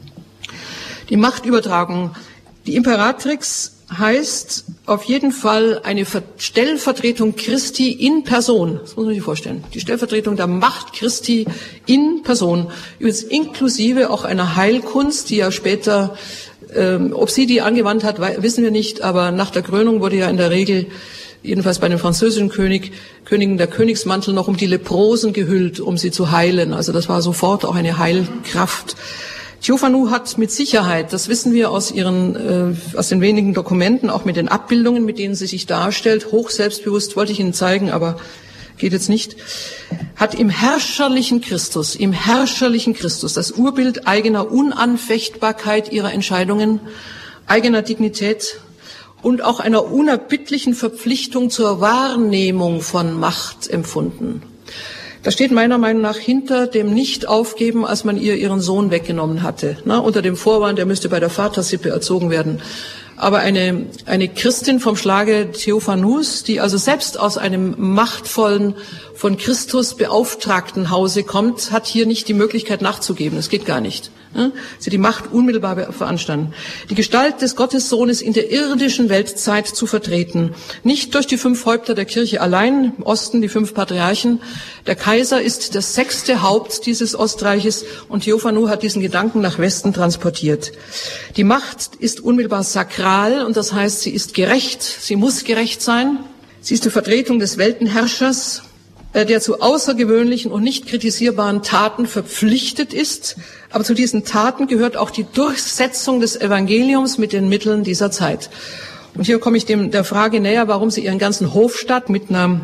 Die Machtübertragung. Die Imperatrix heißt auf jeden Fall eine Stellvertretung Christi in Person. Das muss man sich vorstellen. Die Stellvertretung der Macht Christi in Person. Übrigens inklusive auch einer Heilkunst, die ja später, ähm, ob sie die angewandt hat, wissen wir nicht, aber nach der Krönung wurde ja in der Regel, jedenfalls bei dem französischen König, Königen der Königsmantel noch um die Leprosen gehüllt, um sie zu heilen. Also das war sofort auch eine Heilkraft. Theophanu hat mit Sicherheit, das wissen wir aus ihren, äh, aus den wenigen Dokumenten, auch mit den Abbildungen, mit denen sie sich darstellt, hoch selbstbewusst, wollte ich Ihnen zeigen, aber geht jetzt nicht, hat im herrscherlichen Christus, im herrscherlichen Christus das Urbild eigener Unanfechtbarkeit ihrer Entscheidungen, eigener Dignität und auch einer unerbittlichen Verpflichtung zur Wahrnehmung von Macht empfunden. Das steht meiner Meinung nach hinter dem Nicht-Aufgeben, als man ihr ihren Sohn weggenommen hatte, ne, unter dem Vorwand, er müsste bei der Vatersippe erzogen werden. Aber eine, eine Christin vom Schlage Theophanus, die also selbst aus einem machtvollen, von Christus beauftragten Hause kommt, hat hier nicht die Möglichkeit nachzugeben. Das geht gar nicht. Sie hat die Macht unmittelbar veranstanden. Die Gestalt des Gottessohnes in der irdischen Weltzeit zu vertreten. Nicht durch die fünf Häupter der Kirche allein, im Osten die fünf Patriarchen. Der Kaiser ist das sechste Haupt dieses Ostreiches und Theophanu hat diesen Gedanken nach Westen transportiert. Die Macht ist unmittelbar sakral und das heißt, sie ist gerecht, sie muss gerecht sein. Sie ist die Vertretung des Weltenherrschers, der zu außergewöhnlichen und nicht kritisierbaren Taten verpflichtet ist. Aber zu diesen Taten gehört auch die Durchsetzung des Evangeliums mit den Mitteln dieser Zeit. Und hier komme ich dem, der Frage näher, warum sie ihren ganzen Hofstaat mit einer,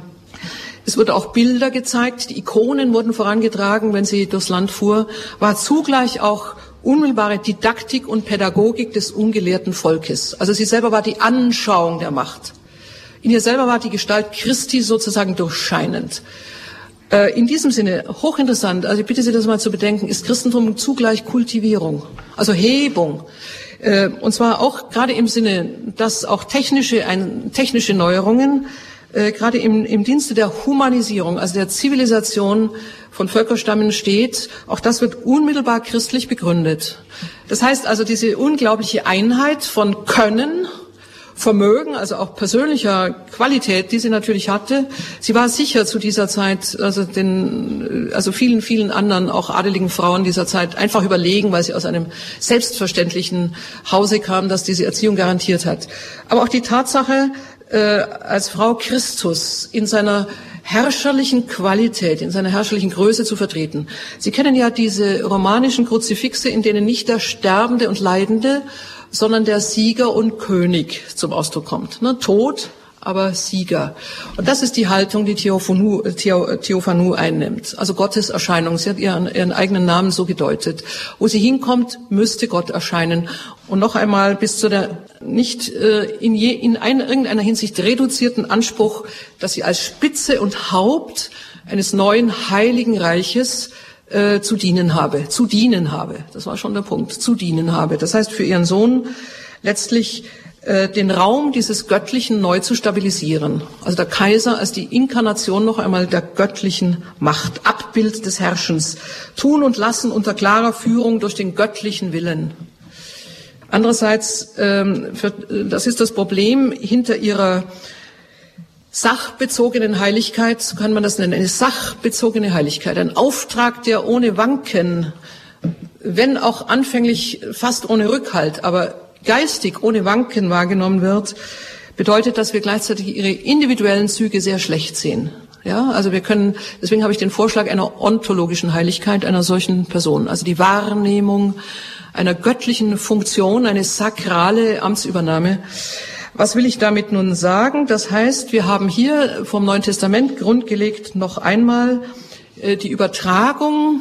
es wurden auch Bilder gezeigt, die Ikonen wurden vorangetragen, wenn sie durchs Land fuhr, war zugleich auch unmittelbare Didaktik und Pädagogik des ungelehrten Volkes. Also sie selber war die Anschauung der Macht. In ihr selber war die Gestalt Christi sozusagen durchscheinend. Äh, in diesem Sinne, hochinteressant, also ich bitte Sie das mal zu bedenken, ist Christentum zugleich Kultivierung, also Hebung. Äh, und zwar auch gerade im Sinne, dass auch technische, ein, technische Neuerungen, äh, gerade im, im Dienste der Humanisierung, also der Zivilisation von Völkerstämmen steht, auch das wird unmittelbar christlich begründet. Das heißt also, diese unglaubliche Einheit von Können, Vermögen, also auch persönlicher Qualität, die sie natürlich hatte. Sie war sicher zu dieser Zeit, also den, also vielen, vielen anderen, auch adeligen Frauen dieser Zeit einfach überlegen, weil sie aus einem selbstverständlichen Hause kam, das diese Erziehung garantiert hat. Aber auch die Tatsache, äh, als Frau Christus in seiner herrscherlichen Qualität, in seiner herrscherlichen Größe zu vertreten. Sie kennen ja diese romanischen Kruzifixe, in denen nicht der Sterbende und Leidende, sondern der Sieger und König zum Ausdruck kommt. Ne? Tod, aber Sieger. Und das ist die Haltung, die Theophanu, Theo, Theophanu einnimmt. Also Gottes Erscheinung. Sie hat ihren, ihren eigenen Namen so gedeutet. Wo sie hinkommt, müsste Gott erscheinen. Und noch einmal bis zu der nicht äh, in, je, in einer, irgendeiner Hinsicht reduzierten Anspruch, dass sie als Spitze und Haupt eines neuen heiligen Reiches Äh, zu dienen habe, zu dienen habe. Das war schon der Punkt, zu dienen habe. Das heißt, für ihren Sohn letztlich äh, den Raum dieses Göttlichen neu zu stabilisieren. Also der Kaiser als die Inkarnation noch einmal der göttlichen Macht, Abbild des Herrschens. Tun und lassen unter klarer Führung durch den göttlichen Willen. Andererseits, ähm, für, das ist das Problem hinter ihrer sachbezogenen Heiligkeit, so kann man das nennen, eine sachbezogene Heiligkeit, ein Auftrag, der ohne Wanken, wenn auch anfänglich fast ohne Rückhalt, aber geistig ohne Wanken wahrgenommen wird, bedeutet, dass wir gleichzeitig ihre individuellen Züge sehr schlecht sehen. Ja, also wir können, deswegen habe ich den Vorschlag einer ontologischen Heiligkeit einer solchen Person, also die Wahrnehmung einer göttlichen Funktion, eine sakrale Amtsübernahme. Was will ich damit nun sagen? Das heißt, wir haben hier vom Neuen Testament grundgelegt noch einmal äh, die Übertragung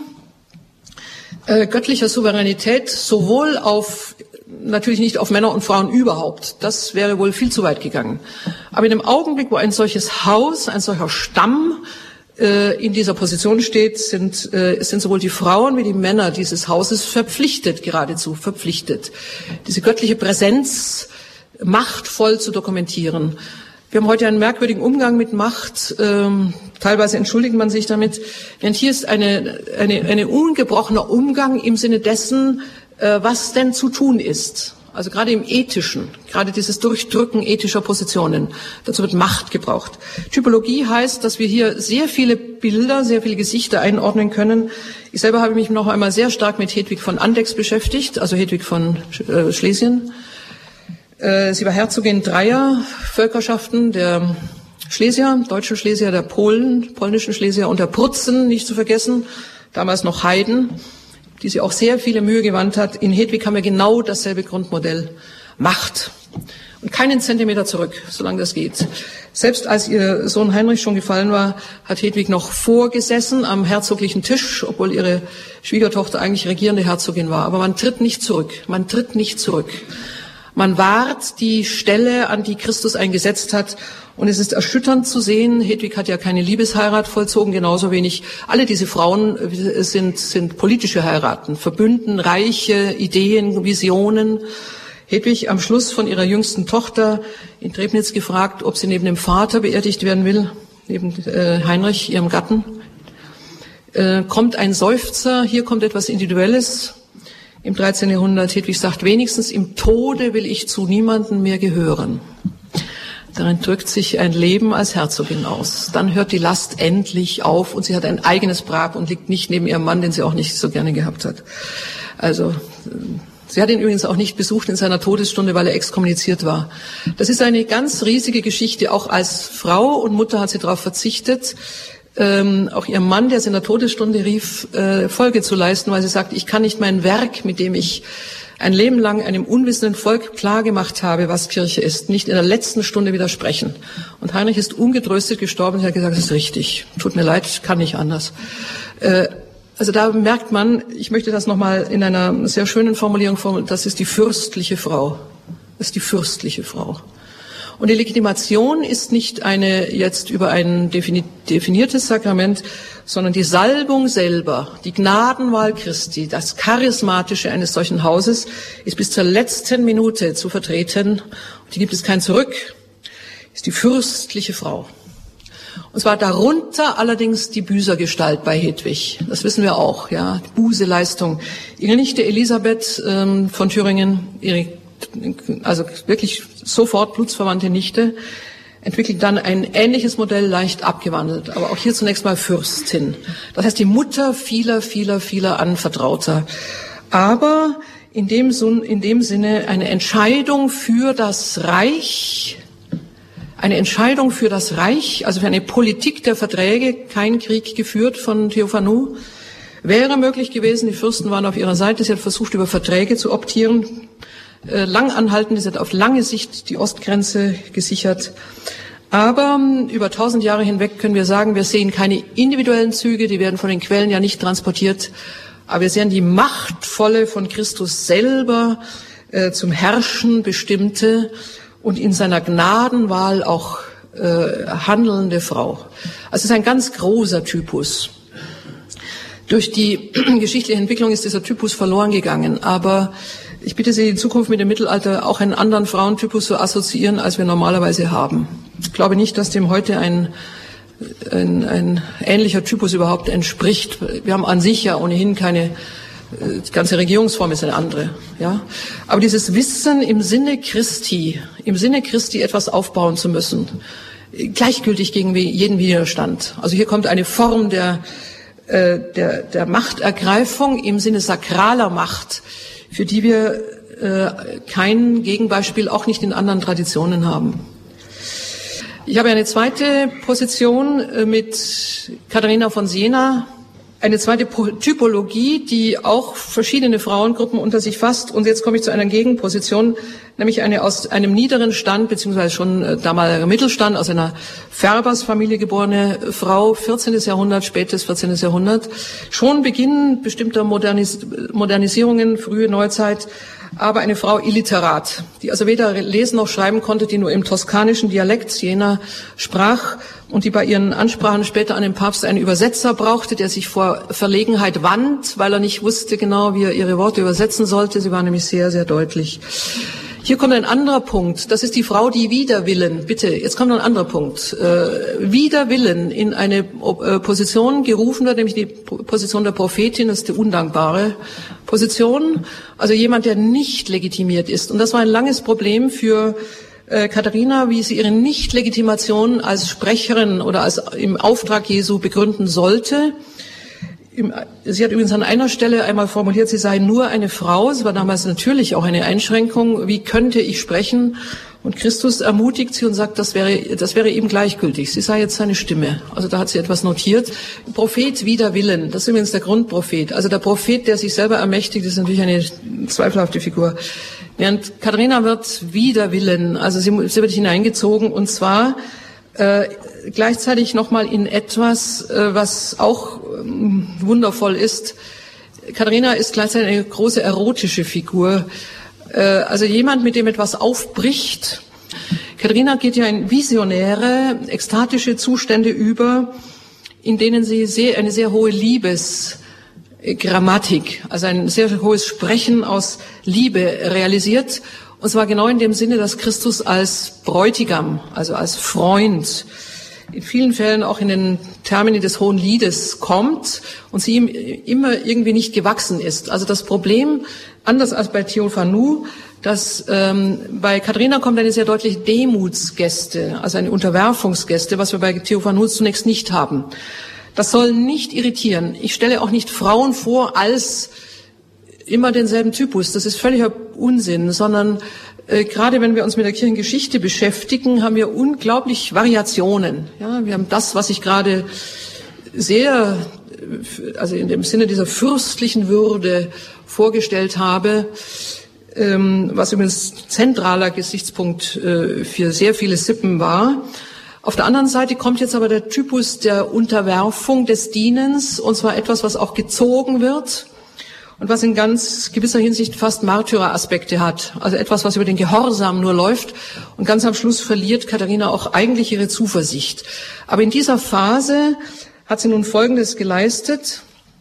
äh, göttlicher Souveränität sowohl auf, natürlich nicht auf Männer und Frauen überhaupt, das wäre wohl viel zu weit gegangen. Aber in dem Augenblick, wo ein solches Haus, ein solcher Stamm äh, in dieser Position steht, sind, äh, sind sowohl die Frauen wie die Männer dieses Hauses verpflichtet, geradezu verpflichtet, diese göttliche Präsenz machtvoll zu dokumentieren. Wir haben heute einen merkwürdigen Umgang mit Macht. Ähm, teilweise entschuldigt man sich damit. Während hier ist eine, eine, eine ungebrochener Umgang im Sinne dessen, äh, was denn zu tun ist. Also gerade im Ethischen, gerade dieses Durchdrücken ethischer Positionen. Dazu wird Macht gebraucht. Typologie heißt, dass wir hier sehr viele Bilder, sehr viele Gesichter einordnen können. Ich selber habe mich noch einmal sehr stark mit Hedwig von Andechs beschäftigt, also Hedwig von äh, Schlesien. Sie war Herzogin dreier Völkerschaften, der Schlesier, deutschen Schlesier, der Polen, polnischen Schlesier und der Prutzen, nicht zu vergessen, damals noch Heiden. die sie auch sehr viele Mühe gewandt hat. In Hedwig haben wir genau dasselbe Grundmodell. Macht. Und keinen Zentimeter zurück, solange das geht. Selbst als ihr Sohn Heinrich schon gefallen war, hat Hedwig noch vorgesessen am herzoglichen Tisch, obwohl ihre Schwiegertochter eigentlich regierende Herzogin war. Aber man tritt nicht zurück. Man tritt nicht zurück. Man wahrt die Stelle, an die Christus eingesetzt hat. Und es ist erschütternd zu sehen, Hedwig hat ja keine Liebesheirat vollzogen, genauso wenig. Alle diese Frauen sind, sind politische Heiraten, Verbünden, Reiche, Ideen, Visionen. Hedwig am Schluss von ihrer jüngsten Tochter in Trebnitz gefragt, ob sie neben dem Vater beerdigt werden will, neben äh, Heinrich, ihrem Gatten. Äh, kommt ein Seufzer, hier kommt etwas Individuelles. Im dreizehnten Jahrhundert, Hedwig sagt, wenigstens im Tode will ich zu niemandem mehr gehören. Darin drückt sich ein Leben als Herzogin aus. Dann hört die Last endlich auf und sie hat ein eigenes Prag und liegt nicht neben ihrem Mann, den sie auch nicht so gerne gehabt hat. Also, sie hat ihn übrigens auch nicht besucht in seiner Todesstunde, weil er exkommuniziert war. Das ist eine ganz riesige Geschichte. Auch als Frau und Mutter hat sie darauf verzichtet, ähm, auch ihrem Mann, der sie in der Todesstunde rief, äh, Folge zu leisten, weil sie sagt, ich kann nicht mein Werk, mit dem ich ein Leben lang einem unwissenden Volk klargemacht habe, was Kirche ist, nicht in der letzten Stunde widersprechen. Und Heinrich ist ungetröstet gestorben und hat gesagt, das ist richtig. Tut mir leid, kann nicht anders. Äh, Also da merkt man, ich möchte das nochmal in einer sehr schönen Formulierung formulieren, das ist die fürstliche Frau. Das ist die fürstliche Frau. Und die Legitimation ist nicht eine jetzt über ein definiertes Sakrament, sondern die Salbung selber, die Gnadenwahl Christi, das Charismatische eines solchen Hauses ist bis zur letzten Minute zu vertreten. Und die gibt es kein Zurück, ist die fürstliche Frau. Und zwar darunter allerdings die Büßergestalt bei Hedwig. Das wissen wir auch, ja, die Bußeleistung. Ihre Nichte Elisabeth ähm, von Thüringen, ihre, also wirklich sofort blutsverwandte Nichte, entwickelt dann ein ähnliches Modell, leicht abgewandelt. Aber auch hier zunächst mal Fürstin. Das heißt die Mutter vieler, vieler, vieler Anvertrauter. Aber in dem, in dem Sinne eine Entscheidung für das Reich, eine Entscheidung für das Reich, also für eine Politik der Verträge, kein Krieg geführt von Theophanou, wäre möglich gewesen. Die Fürsten waren auf ihrer Seite. Sie hat versucht, über Verträge zu optieren. Äh, lang anhaltend, sie hat auf lange Sicht die Ostgrenze gesichert. Aber über tausend Jahre hinweg können wir sagen, wir sehen keine individuellen Züge, die werden von den Quellen ja nicht transportiert. Aber wir sehen die machtvolle, von Christus selber äh, zum Herrschen bestimmte und in seiner Gnadenwahl auch äh, handelnde Frau. Also es ist ein ganz großer Typus. Durch die geschichtliche Entwicklung ist dieser Typus verloren gegangen, aber ich bitte Sie in Zukunft mit dem Mittelalter auch einen anderen Frauentypus zu assoziieren, als wir normalerweise haben. Ich glaube nicht, dass dem heute ein, ein, ein ähnlicher Typus überhaupt entspricht. Wir haben an sich ja ohnehin keine, die ganze Regierungsform ist eine andere, ja. Aber dieses Wissen im Sinne Christi, im Sinne Christi etwas aufbauen zu müssen, gleichgültig gegen jeden Widerstand. Also hier kommt eine Form der, der, der Machtergreifung im Sinne sakraler Macht, für die wir äh, kein Gegenbeispiel auch nicht in anderen Traditionen haben. Ich habe eine zweite Position äh, mit Katharina von Siena, eine zweite Typologie, die auch verschiedene Frauengruppen unter sich fasst. Und jetzt komme ich zu einer Gegenposition, nämlich eine aus einem niederen Stand, beziehungsweise schon äh, damaliger Mittelstand, aus einer Färbersfamilie geborene Frau, vierzehnten Jahrhundert, spätes vierzehnten Jahrhundert. Schon Beginn bestimmter Modernis Modernisierungen, frühe Neuzeit, aber eine Frau illiterat, die also weder lesen noch schreiben konnte, die nur im toskanischen Dialekt Siena sprach und die bei ihren Ansprachen später an den Papst einen Übersetzer brauchte, der sich vor Verlegenheit wand, weil er nicht wusste genau, wie er ihre Worte übersetzen sollte. Sie war nämlich sehr, sehr deutlich. Hier kommt ein anderer Punkt. Das ist die Frau, die wider Willen, bitte, jetzt kommt ein anderer Punkt, äh, wider Willen in eine äh, Position gerufen wird, nämlich die Position der Prophetin, das ist die undankbare Position, also jemand, der nicht legitimiert ist. Und das war ein langes Problem für äh, Katharina, wie sie ihre Nichtlegitimation als Sprecherin oder als im Auftrag Jesu begründen sollte. Sie hat übrigens an einer Stelle einmal formuliert, sie sei nur eine Frau. Es war damals natürlich auch eine Einschränkung. Wie könnte ich sprechen? Und Christus ermutigt sie und sagt, das wäre, das wäre ihm gleichgültig. Sie sei jetzt seine Stimme. Also da hat sie etwas notiert. Prophet wider Willen. Das ist übrigens der Grundprophet. Also der Prophet, der sich selber ermächtigt, ist natürlich eine zweifelhafte Figur. Während Katharina wird wider Willen. Also sie, sie wird hineingezogen und zwar äh, gleichzeitig nochmal in etwas, äh, was auch äh, wundervoll ist. Katharina ist gleichzeitig eine große erotische Figur. Also jemand, mit dem etwas aufbricht. Katharina geht ja in visionäre, ekstatische Zustände über, in denen sie sehr, eine sehr hohe Liebesgrammatik, also ein sehr hohes Sprechen aus Liebe realisiert. Und zwar genau in dem Sinne, dass Christus als Bräutigam, also als Freund, in vielen Fällen auch in den Termini des Hohen Liedes kommt und sie ihm immer irgendwie nicht gewachsen ist. Also das Problem, anders als bei Theophanu, dass ähm, bei Katharina kommt eine sehr deutliche Demutsgeste, also eine Unterwerfungsgeste, was wir bei Theophanu zunächst nicht haben. Das soll nicht irritieren. Ich stelle auch nicht Frauen vor als immer denselben Typus. Das ist völliger Unsinn, sondern äh, gerade wenn wir uns mit der Kirchengeschichte beschäftigen, haben wir unglaublich Variationen. Ja, wir haben das, was ich gerade sehr, also in dem Sinne dieser fürstlichen Würde vorgestellt habe, ähm, was übrigens zentraler Gesichtspunkt äh, für sehr viele Sippen war. Auf der anderen Seite kommt jetzt aber der Typus der Unterwerfung, des Dienens, und zwar etwas, was auch gezogen wird und was in ganz gewisser Hinsicht fast Märtyreraspekte hat. Also etwas, was über den Gehorsam nur läuft. Und ganz am Schluss verliert Katharina auch eigentlich ihre Zuversicht. Aber in dieser Phase hat sie nun Folgendes geleistet.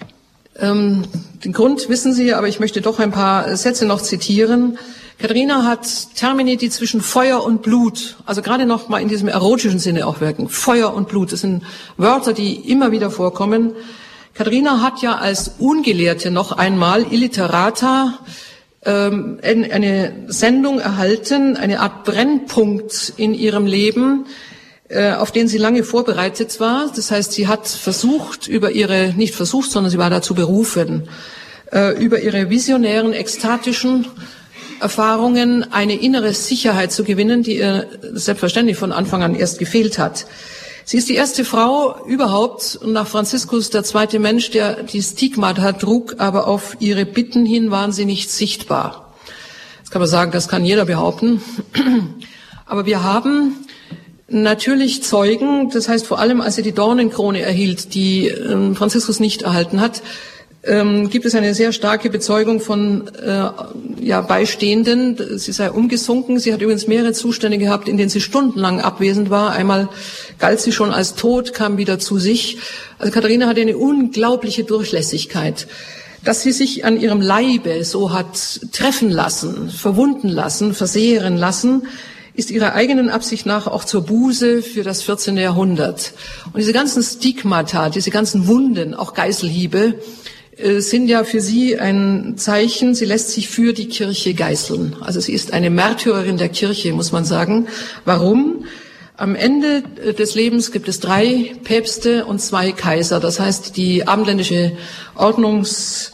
Ähm, den Grund wissen Sie, aber ich möchte doch ein paar Sätze noch zitieren. Katharina hat Termini, die zwischen Feuer und Blut, also gerade noch mal in diesem erotischen Sinne auch wirken. Feuer und Blut, das sind Wörter, die immer wieder vorkommen. Katharina hat ja als Ungelehrte noch einmal illiterata ähm, eine Sendung erhalten, eine Art Brennpunkt in ihrem Leben, äh, auf den sie lange vorbereitet war. Das heißt, sie hat versucht, über ihre, nicht versucht, sondern sie war dazu berufen, äh, über ihre visionären, ekstatischen Erfahrungen eine innere Sicherheit zu gewinnen, die ihr selbstverständlich von Anfang an erst gefehlt hat. Sie ist die erste Frau überhaupt und nach Franziskus der zweite Mensch, der die Stigmata trug, aber auf ihre Bitten hin waren sie nicht sichtbar. Jetzt kann man sagen, das kann jeder behaupten. Aber wir haben natürlich Zeugen, das heißt vor allem, als sie die Dornenkrone erhielt, die äh, Franziskus nicht erhalten hat, ähm, gibt es eine sehr starke Bezeugung von äh, ja, Beistehenden. Sie sei umgesunken. Sie hat übrigens mehrere Zustände gehabt, in denen sie stundenlang abwesend war. Einmal galt sie schon als tot, kam wieder zu sich. Also Katharina hatte eine unglaubliche Durchlässigkeit. Dass sie sich an ihrem Leibe so hat treffen lassen, verwunden lassen, versehren lassen, ist ihrer eigenen Absicht nach auch zur Buße für das vierzehnte Jahrhundert. Und diese ganzen Stigmata, diese ganzen Wunden, auch Geißelhiebe, sind ja für sie ein Zeichen, sie lässt sich für die Kirche geißeln. Also sie ist eine Märtyrerin der Kirche, muss man sagen. Warum? Am Ende des Lebens gibt es drei Päpste und zwei Kaiser. Das heißt, die abendländische Ordnungsmacht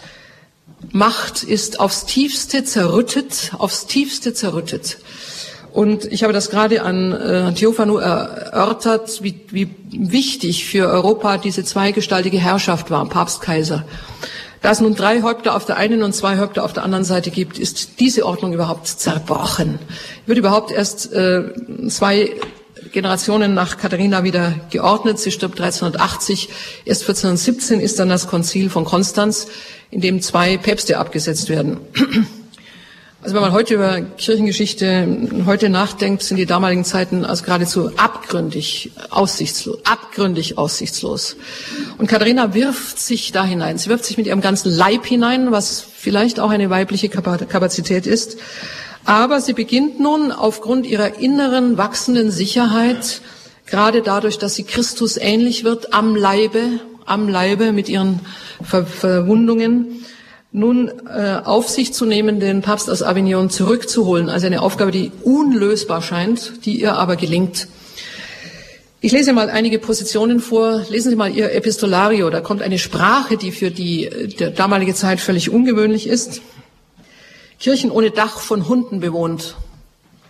ist aufs Tiefste zerrüttet, aufs Tiefste zerrüttet. Und ich habe das gerade an äh, Theophanu erörtert, wie, wie wichtig für Europa diese zweigestaltige Herrschaft war, Papst-Kaiser. Da es nun drei Häupter auf der einen und zwei Häupter auf der anderen Seite gibt, ist diese Ordnung überhaupt zerbrochen. Wird überhaupt erst äh, zwei Generationen nach Katharina wieder geordnet. Sie stirbt dreizehnhundertachtzig. Erst vierzehnhundertsiebzehn ist dann das Konzil von Konstanz, in dem zwei Päpste abgesetzt werden. Also wenn man heute über Kirchengeschichte heute nachdenkt, sind die damaligen Zeiten also geradezu abgründig aussichtslos, abgründig aussichtslos. Und Katharina wirft sich da hinein. Sie wirft sich mit ihrem ganzen Leib hinein, was vielleicht auch eine weibliche Kapazität ist. Aber sie beginnt nun aufgrund ihrer inneren wachsenden Sicherheit, gerade dadurch, dass sie Christus ähnlich wird, am Leibe, am Leibe mit ihren Ver- Verwundungen, nun äh, auf sich zu nehmen, den Papst aus Avignon zurückzuholen. Also eine Aufgabe, die unlösbar scheint, die ihr aber gelingt. Ich lese mal einige Positionen vor. Lesen Sie mal Ihr Epistolario. Da kommt eine Sprache, die für die der damalige Zeit völlig ungewöhnlich ist. Kirchen ohne Dach von Hunden bewohnt.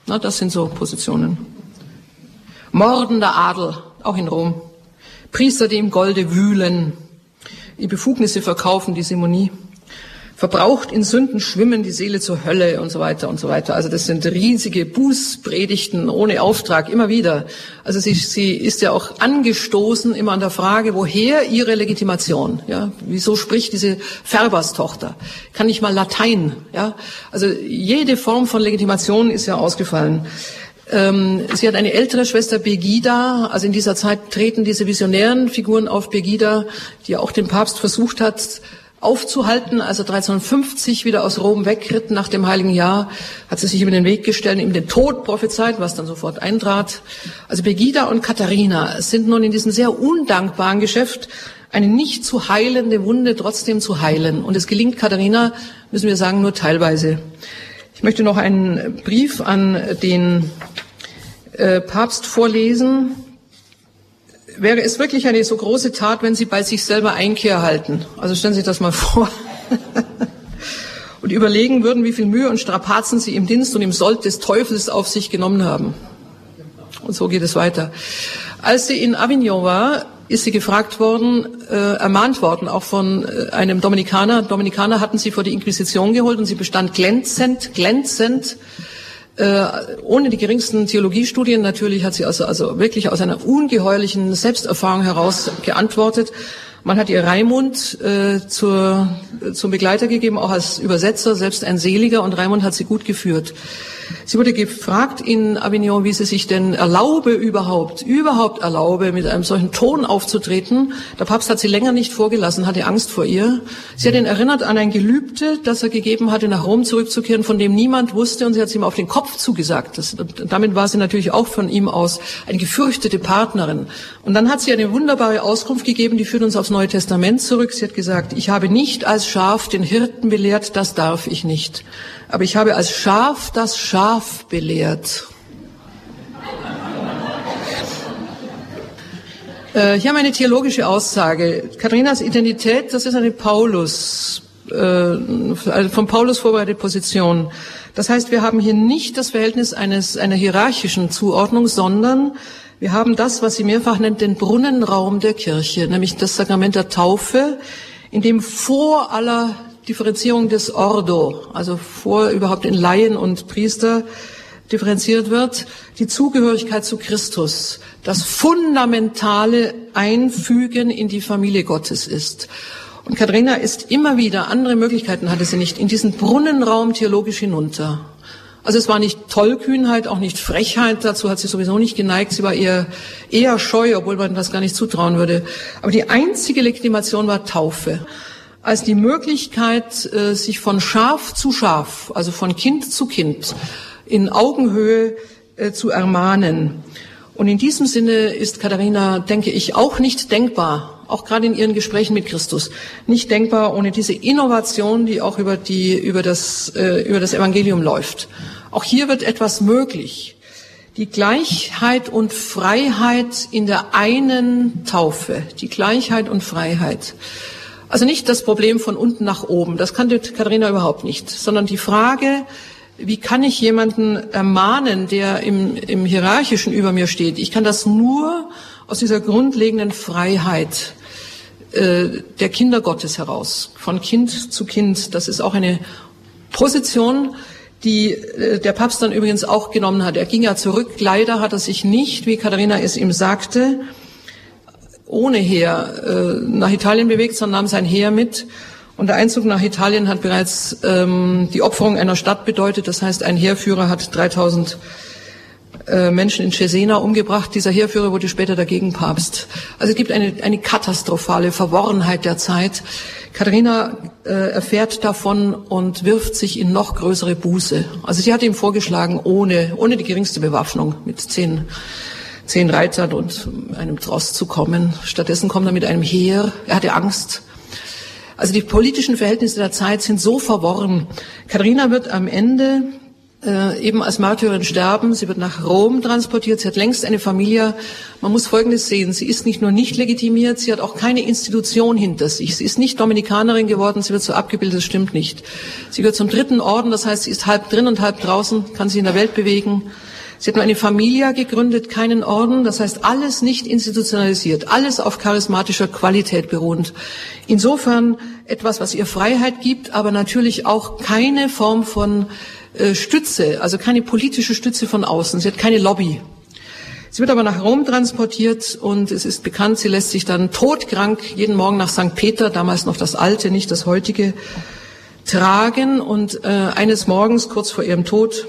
Na, das sind so Positionen. Mordender Adel, auch in Rom. Priester, die im Golde wühlen, die Befugnisse verkaufen, die Simonie. Verbraucht in Sünden schwimmen, die Seele zur Hölle und so weiter und so weiter. Also das sind riesige Bußpredigten ohne Auftrag, immer wieder. Also sie, sie ist ja auch angestoßen immer an der Frage, woher ihre Legitimation? Ja, wieso spricht diese Färberstochter? Kann nicht mal Latein? Ja, also jede Form von Legitimation ist ja ausgefallen. Ähm, sie hat eine ältere Schwester, Begida. Also in dieser Zeit treten diese visionären Figuren auf. Begida, die auch den Papst versucht hat aufzuhalten, als er dreizehnhundertfünfzig wieder aus Rom wegritt nach dem Heiligen Jahr, hat sie sich über den Weg gestellt, ihm den Tod prophezeit, was dann sofort eintrat. Also Begida und Katharina sind nun in diesem sehr undankbaren Geschäft, eine nicht zu heilende Wunde trotzdem zu heilen. Und es gelingt Katharina, müssen wir sagen, nur teilweise. Ich möchte noch einen Brief an den äh, Papst vorlesen. Wäre es wirklich eine so große Tat, wenn Sie bei sich selber Einkehr halten? Also stellen Sie sich das mal vor. Und überlegen würden, wie viel Mühe und Strapazen Sie im Dienst und im Sold des Teufels auf sich genommen haben. Und so geht es weiter. Als sie in Avignon war, ist sie gefragt worden, äh, ermahnt worden, auch von äh, einem Dominikaner. Dominikaner hatten sie vor die Inquisition geholt und sie bestand glänzend, glänzend. Äh, ohne die geringsten Theologiestudien natürlich hat sie also, also wirklich aus einer ungeheuerlichen Selbsterfahrung heraus geantwortet. Man hat ihr Raimund äh, zur, äh, zum Begleiter gegeben, auch als Übersetzer, selbst ein Seliger, und Raimund hat sie gut geführt. Sie wurde gefragt in Avignon, wie sie sich denn erlaube überhaupt, überhaupt erlaube, mit einem solchen Ton aufzutreten. Der Papst hat sie länger nicht vorgelassen, hatte Angst vor ihr. Sie hat ihn erinnert an ein Gelübde, das er gegeben hatte, nach Rom zurückzukehren, von dem niemand wusste, und sie hat es ihm auf den Kopf zugesagt. Das, damit war sie natürlich auch von ihm aus eine gefürchtete Partnerin. Und dann hat sie eine wunderbare Auskunft gegeben, die führt uns aufs Neue Testament zurück. Sie hat gesagt, ich habe nicht als Schaf den Hirten belehrt, das darf ich nicht. Aber ich habe als Schaf das Schaf belehrt. Äh, hier haben wir eine theologische Aussage. Katharinas Identität, das ist eine Paulus, äh, von Paulus vorbereitete Position. Das heißt, wir haben hier nicht das Verhältnis eines, einer hierarchischen Zuordnung, sondern wir haben das, was sie mehrfach nennt, den Brunnenraum der Kirche, nämlich das Sakrament der Taufe, in dem vor aller Differenzierung des Ordo, also vor überhaupt in Laien und Priester differenziert wird, die Zugehörigkeit zu Christus, das fundamentale Einfügen in die Familie Gottes ist. Und Katharina ist immer wieder, andere Möglichkeiten hatte sie nicht, in diesen Brunnenraum theologisch hinunter. Also es war nicht Tollkühnheit, auch nicht Frechheit, dazu hat sie sowieso nicht geneigt, sie war eher, eher scheu, obwohl man das gar nicht zutrauen würde. Aber die einzige Legitimation war Taufe. Als die Möglichkeit, sich von Schaf zu Schaf, also von Kind zu Kind, in Augenhöhe zu ermahnen. Und in diesem Sinne ist Katharina, denke ich, auch nicht denkbar, auch gerade in ihren Gesprächen mit Christus, nicht denkbar ohne diese Innovation, die auch über die, über das, über das Evangelium läuft. Auch hier wird etwas möglich. Die Gleichheit und Freiheit in der einen Taufe, die Gleichheit und Freiheit. Also nicht das Problem von unten nach oben, das kannte Katharina überhaupt nicht, sondern die Frage, wie kann ich jemanden ermahnen, der im, im Hierarchischen über mir steht? Ich kann das nur aus dieser grundlegenden Freiheit äh, der Kinder Gottes heraus, von Kind zu Kind. Das ist auch eine Position, die äh, der Papst dann übrigens auch genommen hat. Er ging ja zurück, leider hat er sich nicht, wie Katharina es ihm sagte, ohne Heer äh, nach Italien bewegt, sondern nahm sein Heer mit. Und der Einzug nach Italien hat bereits ähm, die Opferung einer Stadt bedeutet. Das heißt, ein Heerführer hat dreitausend äh, Menschen in Cesena umgebracht. Dieser Heerführer wurde später der Gegenpapst. Also es gibt eine, eine katastrophale Verworrenheit der Zeit. Katharina äh, erfährt davon und wirft sich in noch größere Buße. Also sie hat ihm vorgeschlagen, ohne, ohne die geringste Bewaffnung, mit zehn zehn Reitern und einem Tross zu kommen. Stattdessen kommt er mit einem Heer. Er hatte Angst. Also die politischen Verhältnisse der Zeit sind so verworren. Katharina wird am Ende äh, eben als Märtyrerin sterben. Sie wird nach Rom transportiert. Sie hat längst eine Familie. Man muss Folgendes sehen. Sie ist nicht nur nicht legitimiert, sie hat auch keine Institution hinter sich. Sie ist nicht Dominikanerin geworden, sie wird so abgebildet, das stimmt nicht. Sie gehört zum dritten Orden, das heißt, sie ist halb drin und halb draußen, kann sich in der Welt bewegen. Sie hat nur eine Familie gegründet, keinen Orden, das heißt, alles nicht institutionalisiert, alles auf charismatischer Qualität beruhend. Insofern etwas, was ihr Freiheit gibt, aber natürlich auch keine Form von äh, Stütze, also keine politische Stütze von außen. Sie hat keine Lobby. Sie wird aber nach Rom transportiert und es ist bekannt, sie lässt sich dann todkrank jeden Morgen nach Sankt Peter, damals noch das alte, nicht das heutige, tragen. Und äh, eines Morgens, kurz vor ihrem Tod,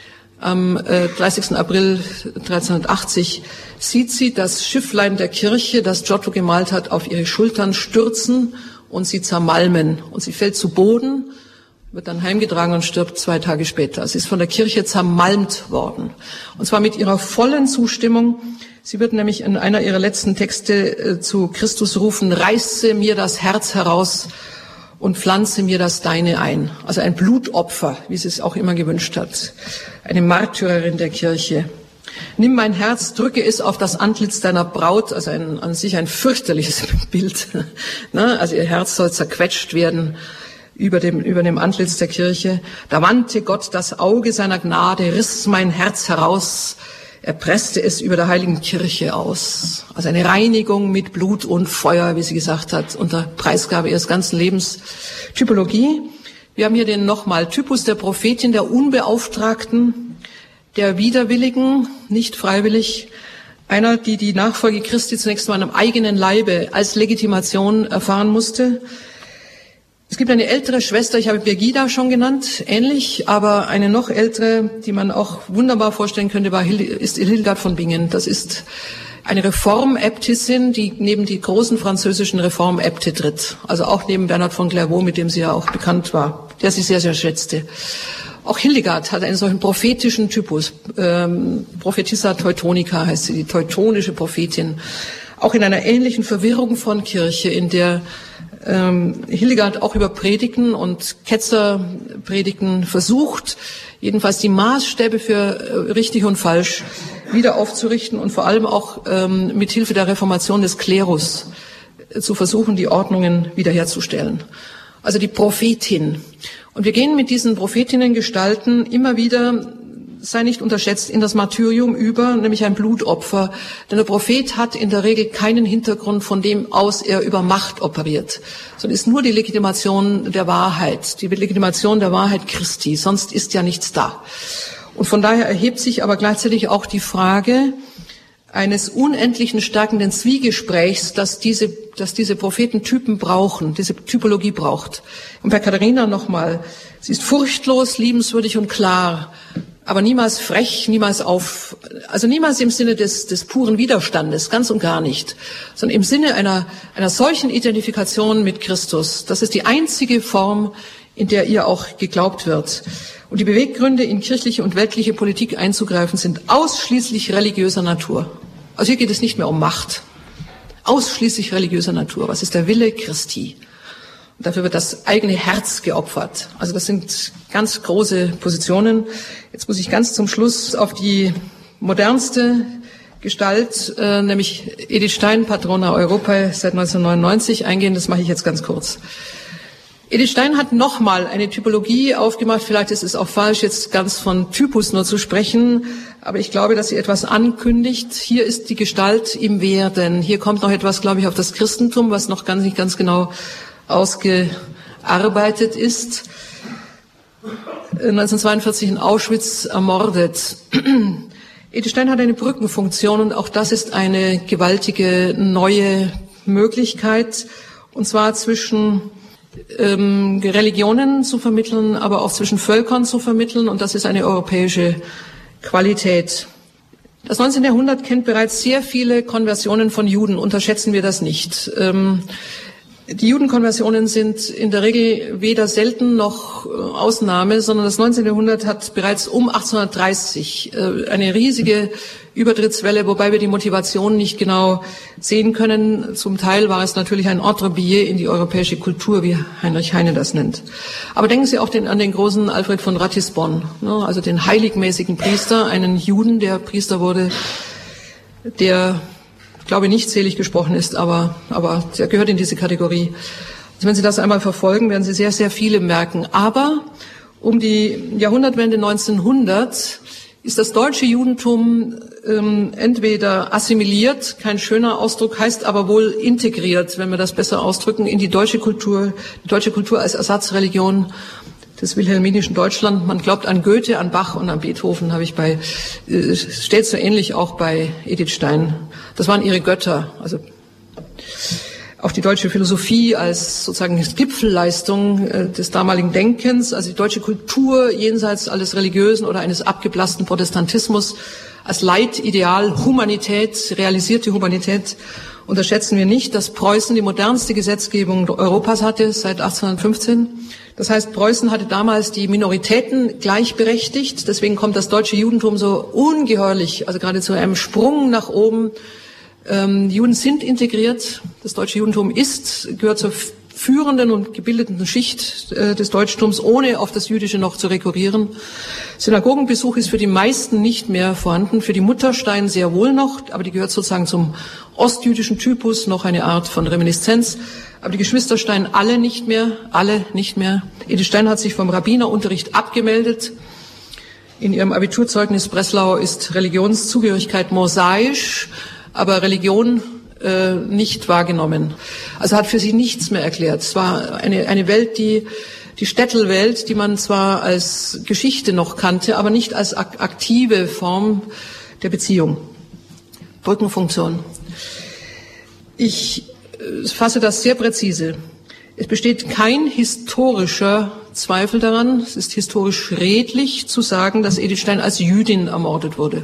am äh, dreißigsten April dreizehnhundertachtzig, sieht sie das Schifflein der Kirche, das Giotto gemalt hat, auf ihre Schultern stürzen und sie zermalmen. Und sie fällt zu Boden, wird dann heimgetragen und stirbt zwei Tage später. Sie ist von der Kirche zermalmt worden. Und zwar mit ihrer vollen Zustimmung. Sie wird nämlich in einer ihrer letzten Texte äh, zu Christus rufen, reiße mir das Herz heraus und pflanze mir das Deine ein. Also ein Blutopfer, wie sie es auch immer gewünscht hat. Eine Märtyrerin der Kirche. Nimm mein Herz, drücke es auf das Antlitz deiner Braut, also ein, an sich ein fürchterliches Bild. Also ihr Herz soll zerquetscht werden über dem, über dem Antlitz der Kirche. Da wandte Gott das Auge seiner Gnade, riss mein Herz heraus, er presste es über der heiligen Kirche aus. Also eine Reinigung mit Blut und Feuer, wie sie gesagt hat, unter Preisgabe ihres ganzen Lebens. Typologie. Wir haben hier den nochmal Typus der Prophetin, der Unbeauftragten, der Widerwilligen, nicht freiwillig. Einer, die die Nachfolge Christi zunächst mal am eigenen Leibe als Legitimation erfahren musste. Es gibt eine ältere Schwester, ich habe Birgida schon genannt, ähnlich, aber eine noch ältere, die man auch wunderbar vorstellen könnte, war, ist Hildegard von Bingen. Das ist eine Reformäbtissin, die neben die großen französischen Reformäbte tritt. Also auch neben Bernhard von Clairvaux, mit dem sie ja auch bekannt war, der sie sehr, sehr schätzte. Auch Hildegard hat einen solchen prophetischen Typus. Ähm, Prophetissa Teutonica heißt sie, die teutonische Prophetin. Auch in einer ähnlichen Verwirrung von Kirche, in der ähm, Hildegard auch über Predigten und Ketzerpredigten versucht, jedenfalls die Maßstäbe für äh, richtig und falsch wieder aufzurichten und vor allem auch ähm, mit Hilfe der Reformation des Klerus äh, zu versuchen, die Ordnungen wiederherzustellen. Also die Prophetin. Und wir gehen mit diesen Prophetinnengestalten immer wieder, sei nicht unterschätzt, in das Martyrium über, nämlich ein Blutopfer. Denn der Prophet hat in der Regel keinen Hintergrund, von dem aus er über Macht operiert, sondern ist nur die Legitimation der Wahrheit, die Legitimation der Wahrheit Christi, sonst ist ja nichts da. Und von daher erhebt sich aber gleichzeitig auch die Frage eines unendlichen stärkenden Zwiegesprächs, dass diese, dass diese Prophetentypen brauchen, diese Typologie braucht. Und bei Katharina nochmal, sie ist furchtlos, liebenswürdig und klar, aber niemals frech, niemals auf, also niemals im Sinne des, des puren Widerstandes, ganz und gar nicht, sondern im Sinne einer, einer solchen Identifikation mit Christus. Das ist die einzige Form, in der ihr auch geglaubt wird. Und die Beweggründe, in kirchliche und weltliche Politik einzugreifen, sind ausschließlich religiöser Natur. Also hier geht es nicht mehr um Macht. Ausschließlich religiöser Natur. Was ist der Wille Christi? Und dafür wird das eigene Herz geopfert. Also das sind ganz große Positionen. Jetzt muss ich ganz zum Schluss auf die modernste Gestalt, äh, nämlich Edith Stein, Patrona Europae seit neunzehnhundertneunundneunzig, eingehen. Das mache ich jetzt ganz kurz. Edith Stein hat nochmal eine Typologie aufgemacht. Vielleicht ist es auch falsch, jetzt ganz von Typus nur zu sprechen, aber ich glaube, dass sie etwas ankündigt. Hier ist die Gestalt im Werden. Hier kommt noch etwas, glaube ich, auf das Christentum, was noch ganz nicht ganz genau ausgearbeitet ist. neunzehnhundertzweiundvierzig in Auschwitz ermordet. Edith Stein hat eine Brückenfunktion und auch das ist eine gewaltige neue Möglichkeit, und zwar zwischen ähm, Religionen zu vermitteln, aber auch zwischen Völkern zu vermitteln, und das ist eine europäische Qualität. Das neunzehnte Jahrhundert kennt bereits sehr viele Konversionen von Juden, unterschätzen wir das nicht. Ähm, Die Judenkonversionen sind in der Regel weder selten noch Ausnahme, sondern das neunzehnte Jahrhundert hat bereits um achtzehnhundertdreißig eine riesige Übertrittswelle, wobei wir die Motivation nicht genau sehen können. Zum Teil war es natürlich ein Entrebillet in die europäische Kultur, wie Heinrich Heine das nennt. Aber denken Sie auch den, an den großen Alfred von Ratisbonne, ne, also den heiligmäßigen Priester, einen Juden, der Priester wurde, der, ich glaube, nicht selig gesprochen ist, aber, aber der gehört in diese Kategorie. Also wenn Sie das einmal verfolgen, werden Sie sehr, sehr viele merken. Aber um die Jahrhundertwende neunzehnhundert ist das deutsche Judentum ähm, entweder assimiliert, kein schöner Ausdruck, heißt aber wohl integriert, wenn wir das besser ausdrücken, in die deutsche Kultur, die deutsche Kultur als Ersatzreligion des wilhelminischen Deutschland. Man glaubt an Goethe, an Bach und an Beethoven, habe ich bei, äh, steht so ähnlich auch bei Edith Stein. Das waren ihre Götter, also auch die deutsche Philosophie als sozusagen Gipfelleistung äh, des damaligen Denkens, also die deutsche Kultur jenseits alles Religiösen oder eines abgeblassten Protestantismus als Leitideal, Humanität, realisierte Humanität. Unterschätzen wir nicht, dass Preußen die modernste Gesetzgebung Europas hatte seit achtzehnhundertfünfzehn. Das heißt, Preußen hatte damals die Minoritäten gleichberechtigt. Deswegen kommt das deutsche Judentum so ungeheuerlich, also gerade zu einem Sprung nach oben. Ähm, die Juden sind integriert. Das deutsche Judentum ist, gehört zur führenden und gebildeten Schicht äh, des Deutschtums, ohne auf das Jüdische noch zu rekurrieren. Synagogenbesuch ist für die meisten nicht mehr vorhanden, für die Mutterstein sehr wohl noch, aber die gehört sozusagen zum ostjüdischen Typus, noch eine Art von Reminiszenz. Aber die Geschwister Stein alle nicht mehr, alle nicht mehr. Edith Stein hat sich vom Rabbinerunterricht abgemeldet. In ihrem Abiturzeugnis Breslau ist Religionszugehörigkeit mosaisch, aber Religion äh, nicht wahrgenommen. Also hat für sie nichts mehr erklärt. Es war eine, eine Welt, die, die Städtelwelt, die man zwar als Geschichte noch kannte, aber nicht als ak- aktive Form der Beziehung. Brückenfunktion. Ich äh, fasse das sehr präzise. Es besteht kein historischer Zweifel daran, es ist historisch redlich zu sagen, dass Edith Stein als Jüdin ermordet wurde.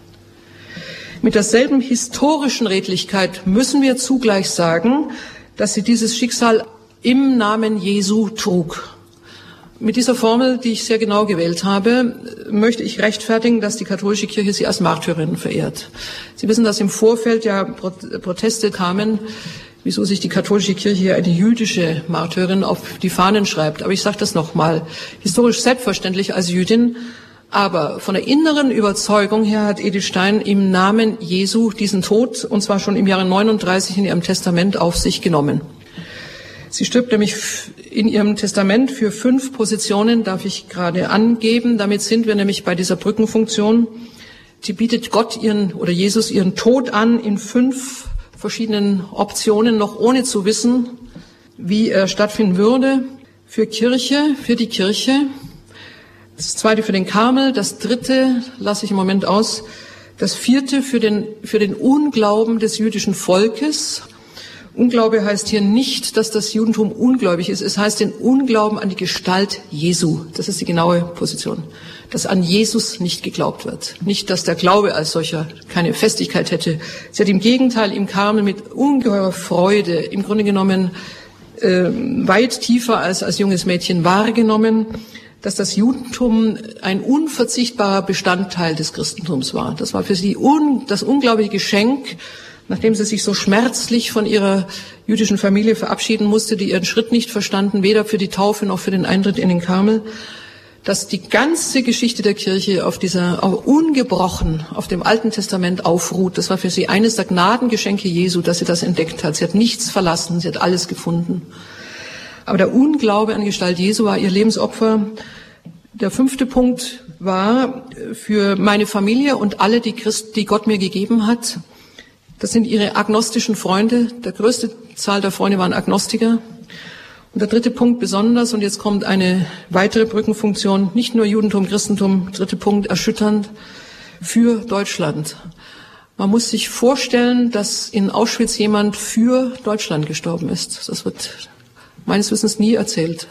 Mit derselben historischen Redlichkeit müssen wir zugleich sagen, dass sie dieses Schicksal im Namen Jesu trug. Mit dieser Formel, die ich sehr genau gewählt habe, möchte ich rechtfertigen, dass die katholische Kirche sie als Märtyrerin verehrt. Sie wissen, dass im Vorfeld ja Proteste kamen, wieso sich die katholische Kirche eine jüdische Märtyrerin auf die Fahnen schreibt. Aber ich sage das nochmal, historisch selbstverständlich als Jüdin, aber von der inneren Überzeugung her hat Edith Stein im Namen Jesu diesen Tod, und zwar schon im Jahre neununddreißig in ihrem Testament, auf sich genommen. Sie stirbt nämlich in ihrem Testament für fünf Positionen, darf ich gerade angeben. Damit sind wir nämlich bei dieser Brückenfunktion. Sie bietet Gott ihren oder Jesus ihren Tod an in fünf verschiedenen Optionen, noch ohne zu wissen, wie er stattfinden würde. Für Kirche, für die Kirche. Das zweite für den Karmel, das dritte lasse ich im Moment aus, das vierte für den, für den Unglauben des jüdischen Volkes. Unglaube heißt hier nicht, dass das Judentum ungläubig ist, es heißt den Unglauben an die Gestalt Jesu. Das ist die genaue Position. Dass an Jesus nicht geglaubt wird. Nicht, dass der Glaube als solcher keine Festigkeit hätte. Sie hat im Gegenteil im Karmel mit ungeheurer Freude im Grunde genommen äh, weit tiefer als als junges Mädchen wahrgenommen, dass das Judentum ein unverzichtbarer Bestandteil des Christentums war. Das war für sie un, das unglaubliche Geschenk, nachdem sie sich so schmerzlich von ihrer jüdischen Familie verabschieden musste, die ihren Schritt nicht verstanden, weder für die Taufe noch für den Eintritt in den Karmel, dass die ganze Geschichte der Kirche auf dieser, auch ungebrochen auf dem Alten Testament aufruht. Das war für sie eines der Gnadengeschenke Jesu, dass sie das entdeckt hat. Sie hat nichts verlassen, sie hat alles gefunden. Aber der Unglaube an die Gestalt Jesu war ihr Lebensopfer. Der fünfte Punkt war für meine Familie und alle, die Christ, die Gott mir gegeben hat. Das sind ihre agnostischen Freunde. Der größte Zahl der Freunde waren Agnostiker. Und der dritte Punkt besonders, und jetzt kommt eine weitere Brückenfunktion, nicht nur Judentum, Christentum, dritte Punkt, erschütternd, für Deutschland. Man muss sich vorstellen, dass in Auschwitz jemand für Deutschland gestorben ist. Das wird meines Wissens nie erzählt.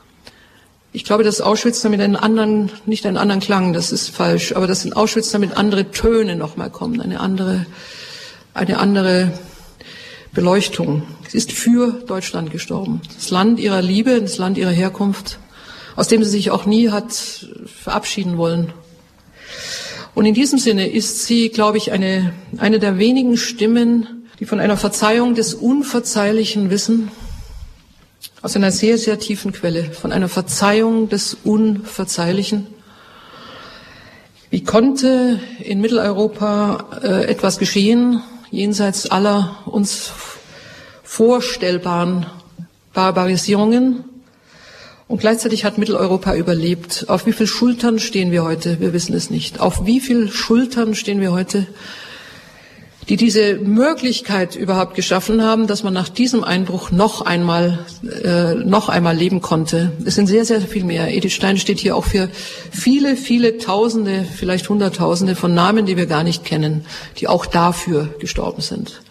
Ich glaube, dass Auschwitz damit einen anderen, nicht einen anderen Klang, das ist falsch, aber dass in Auschwitz damit andere Töne nochmal kommen, eine andere, eine andere Beleuchtung. Sie ist für Deutschland gestorben. Das Land ihrer Liebe, das Land ihrer Herkunft, aus dem sie sich auch nie hat verabschieden wollen. Und in diesem Sinne ist sie, glaube ich, eine, eine der wenigen Stimmen, die von einer Verzeihung des Unverzeihlichen wissen, aus einer sehr, sehr tiefen Quelle, von einer Verzeihung des Unverzeihlichen. Wie konnte in Mitteleuropa äh, etwas geschehen, jenseits aller uns vorstellbaren Barbarisierungen? Und gleichzeitig hat Mitteleuropa überlebt. Auf wie viel Schultern stehen wir heute? Wir wissen es nicht. Auf wie viel Schultern stehen wir heute, die diese Möglichkeit überhaupt geschaffen haben, dass man nach diesem Einbruch noch einmal, äh, noch einmal leben konnte? Es sind sehr, sehr viel mehr. Edith Stein steht hier auch für viele, viele Tausende, vielleicht Hunderttausende von Namen, die wir gar nicht kennen, die auch dafür gestorben sind.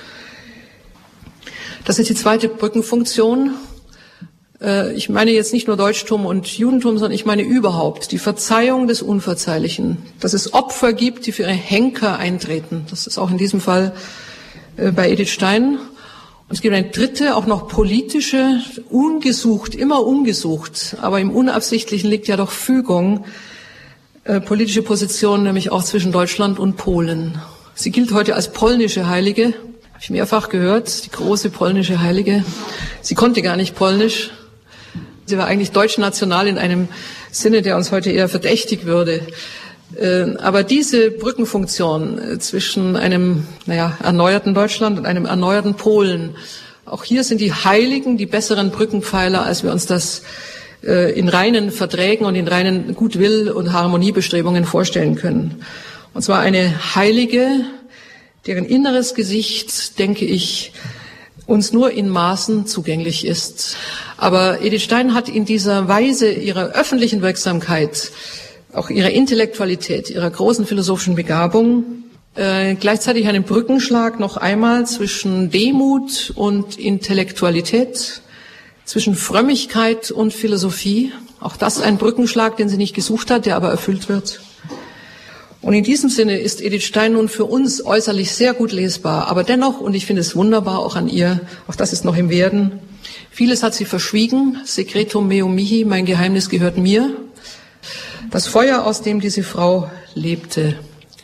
Das ist die zweite Brückenfunktion. Ich meine jetzt nicht nur Deutschtum und Judentum, sondern ich meine überhaupt die Verzeihung des Unverzeihlichen, dass es Opfer gibt, die für ihre Henker eintreten. Das ist auch in diesem Fall bei Edith Stein. Und es gibt eine dritte, auch noch politische, ungesucht, immer ungesucht, aber im Unabsichtlichen liegt ja doch Fügung, politische Position, nämlich auch zwischen Deutschland und Polen. Sie gilt heute als polnische Heilige, habe ich mehrfach gehört, die große polnische Heilige. Sie konnte gar nicht Polnisch. Sie war eigentlich deutschnational in einem Sinne, der uns heute eher verdächtig würde. Aber diese Brückenfunktion zwischen einem, naja, erneuerten Deutschland und einem erneuerten Polen, auch hier sind die Heiligen die besseren Brückenpfeiler, als wir uns das in reinen Verträgen und in reinen Gutwill- und Harmoniebestrebungen vorstellen können. Und zwar eine Heilige, deren inneres Gesicht, denke ich, uns nur in Maßen zugänglich ist. Aber Edith Stein hat in dieser Weise ihrer öffentlichen Wirksamkeit, auch ihrer Intellektualität, ihrer großen philosophischen Begabung, äh, gleichzeitig einen Brückenschlag noch einmal zwischen Demut und Intellektualität, zwischen Frömmigkeit und Philosophie. Auch das ein Brückenschlag, den sie nicht gesucht hat, der aber erfüllt wird. Und in diesem Sinne ist Edith Stein nun für uns äußerlich sehr gut lesbar, aber dennoch, und ich finde es wunderbar auch an ihr, auch das ist noch im Werden, vieles hat sie verschwiegen, Secretum meum mihi, mein Geheimnis gehört mir, das Feuer, aus dem diese Frau lebte.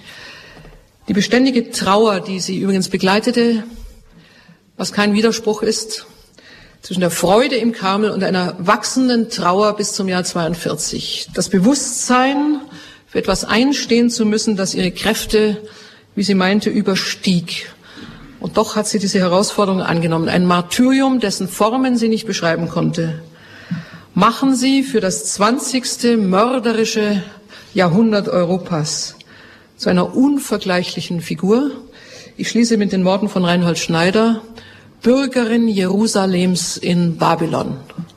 Die beständige Trauer, die sie übrigens begleitete, was kein Widerspruch ist, zwischen der Freude im Karmel und einer wachsenden Trauer bis zum Jahr zweiundvierzig. Das Bewusstsein, für etwas einstehen zu müssen, das ihre Kräfte, wie sie meinte, überstieg. Und doch hat sie diese Herausforderung angenommen. Ein Martyrium, dessen Formen sie nicht beschreiben konnte. Machen Sie für das zwanzigste mörderische Jahrhundert Europas zu einer unvergleichlichen Figur. Ich schließe mit den Worten von Reinhold Schneider, Bürgerin Jerusalems in Babylon.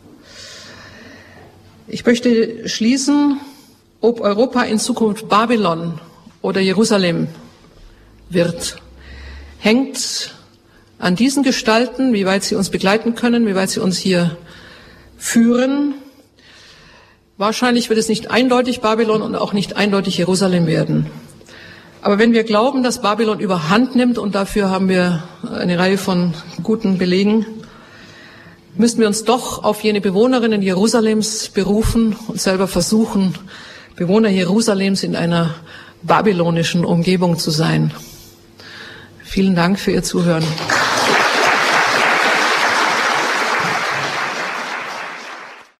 Ich möchte schließen, ob Europa in Zukunft Babylon oder Jerusalem wird, hängt an diesen Gestalten, wie weit sie uns begleiten können, wie weit sie uns hier führen. Wahrscheinlich wird es nicht eindeutig Babylon und auch nicht eindeutig Jerusalem werden. Aber wenn wir glauben, dass Babylon überhand nimmt, und dafür haben wir eine Reihe von guten Belegen, müssen wir uns doch auf jene Bewohnerinnen Jerusalems berufen und selber versuchen, Bewohner Jerusalems in einer babylonischen Umgebung zu sein. Vielen Dank für Ihr Zuhören.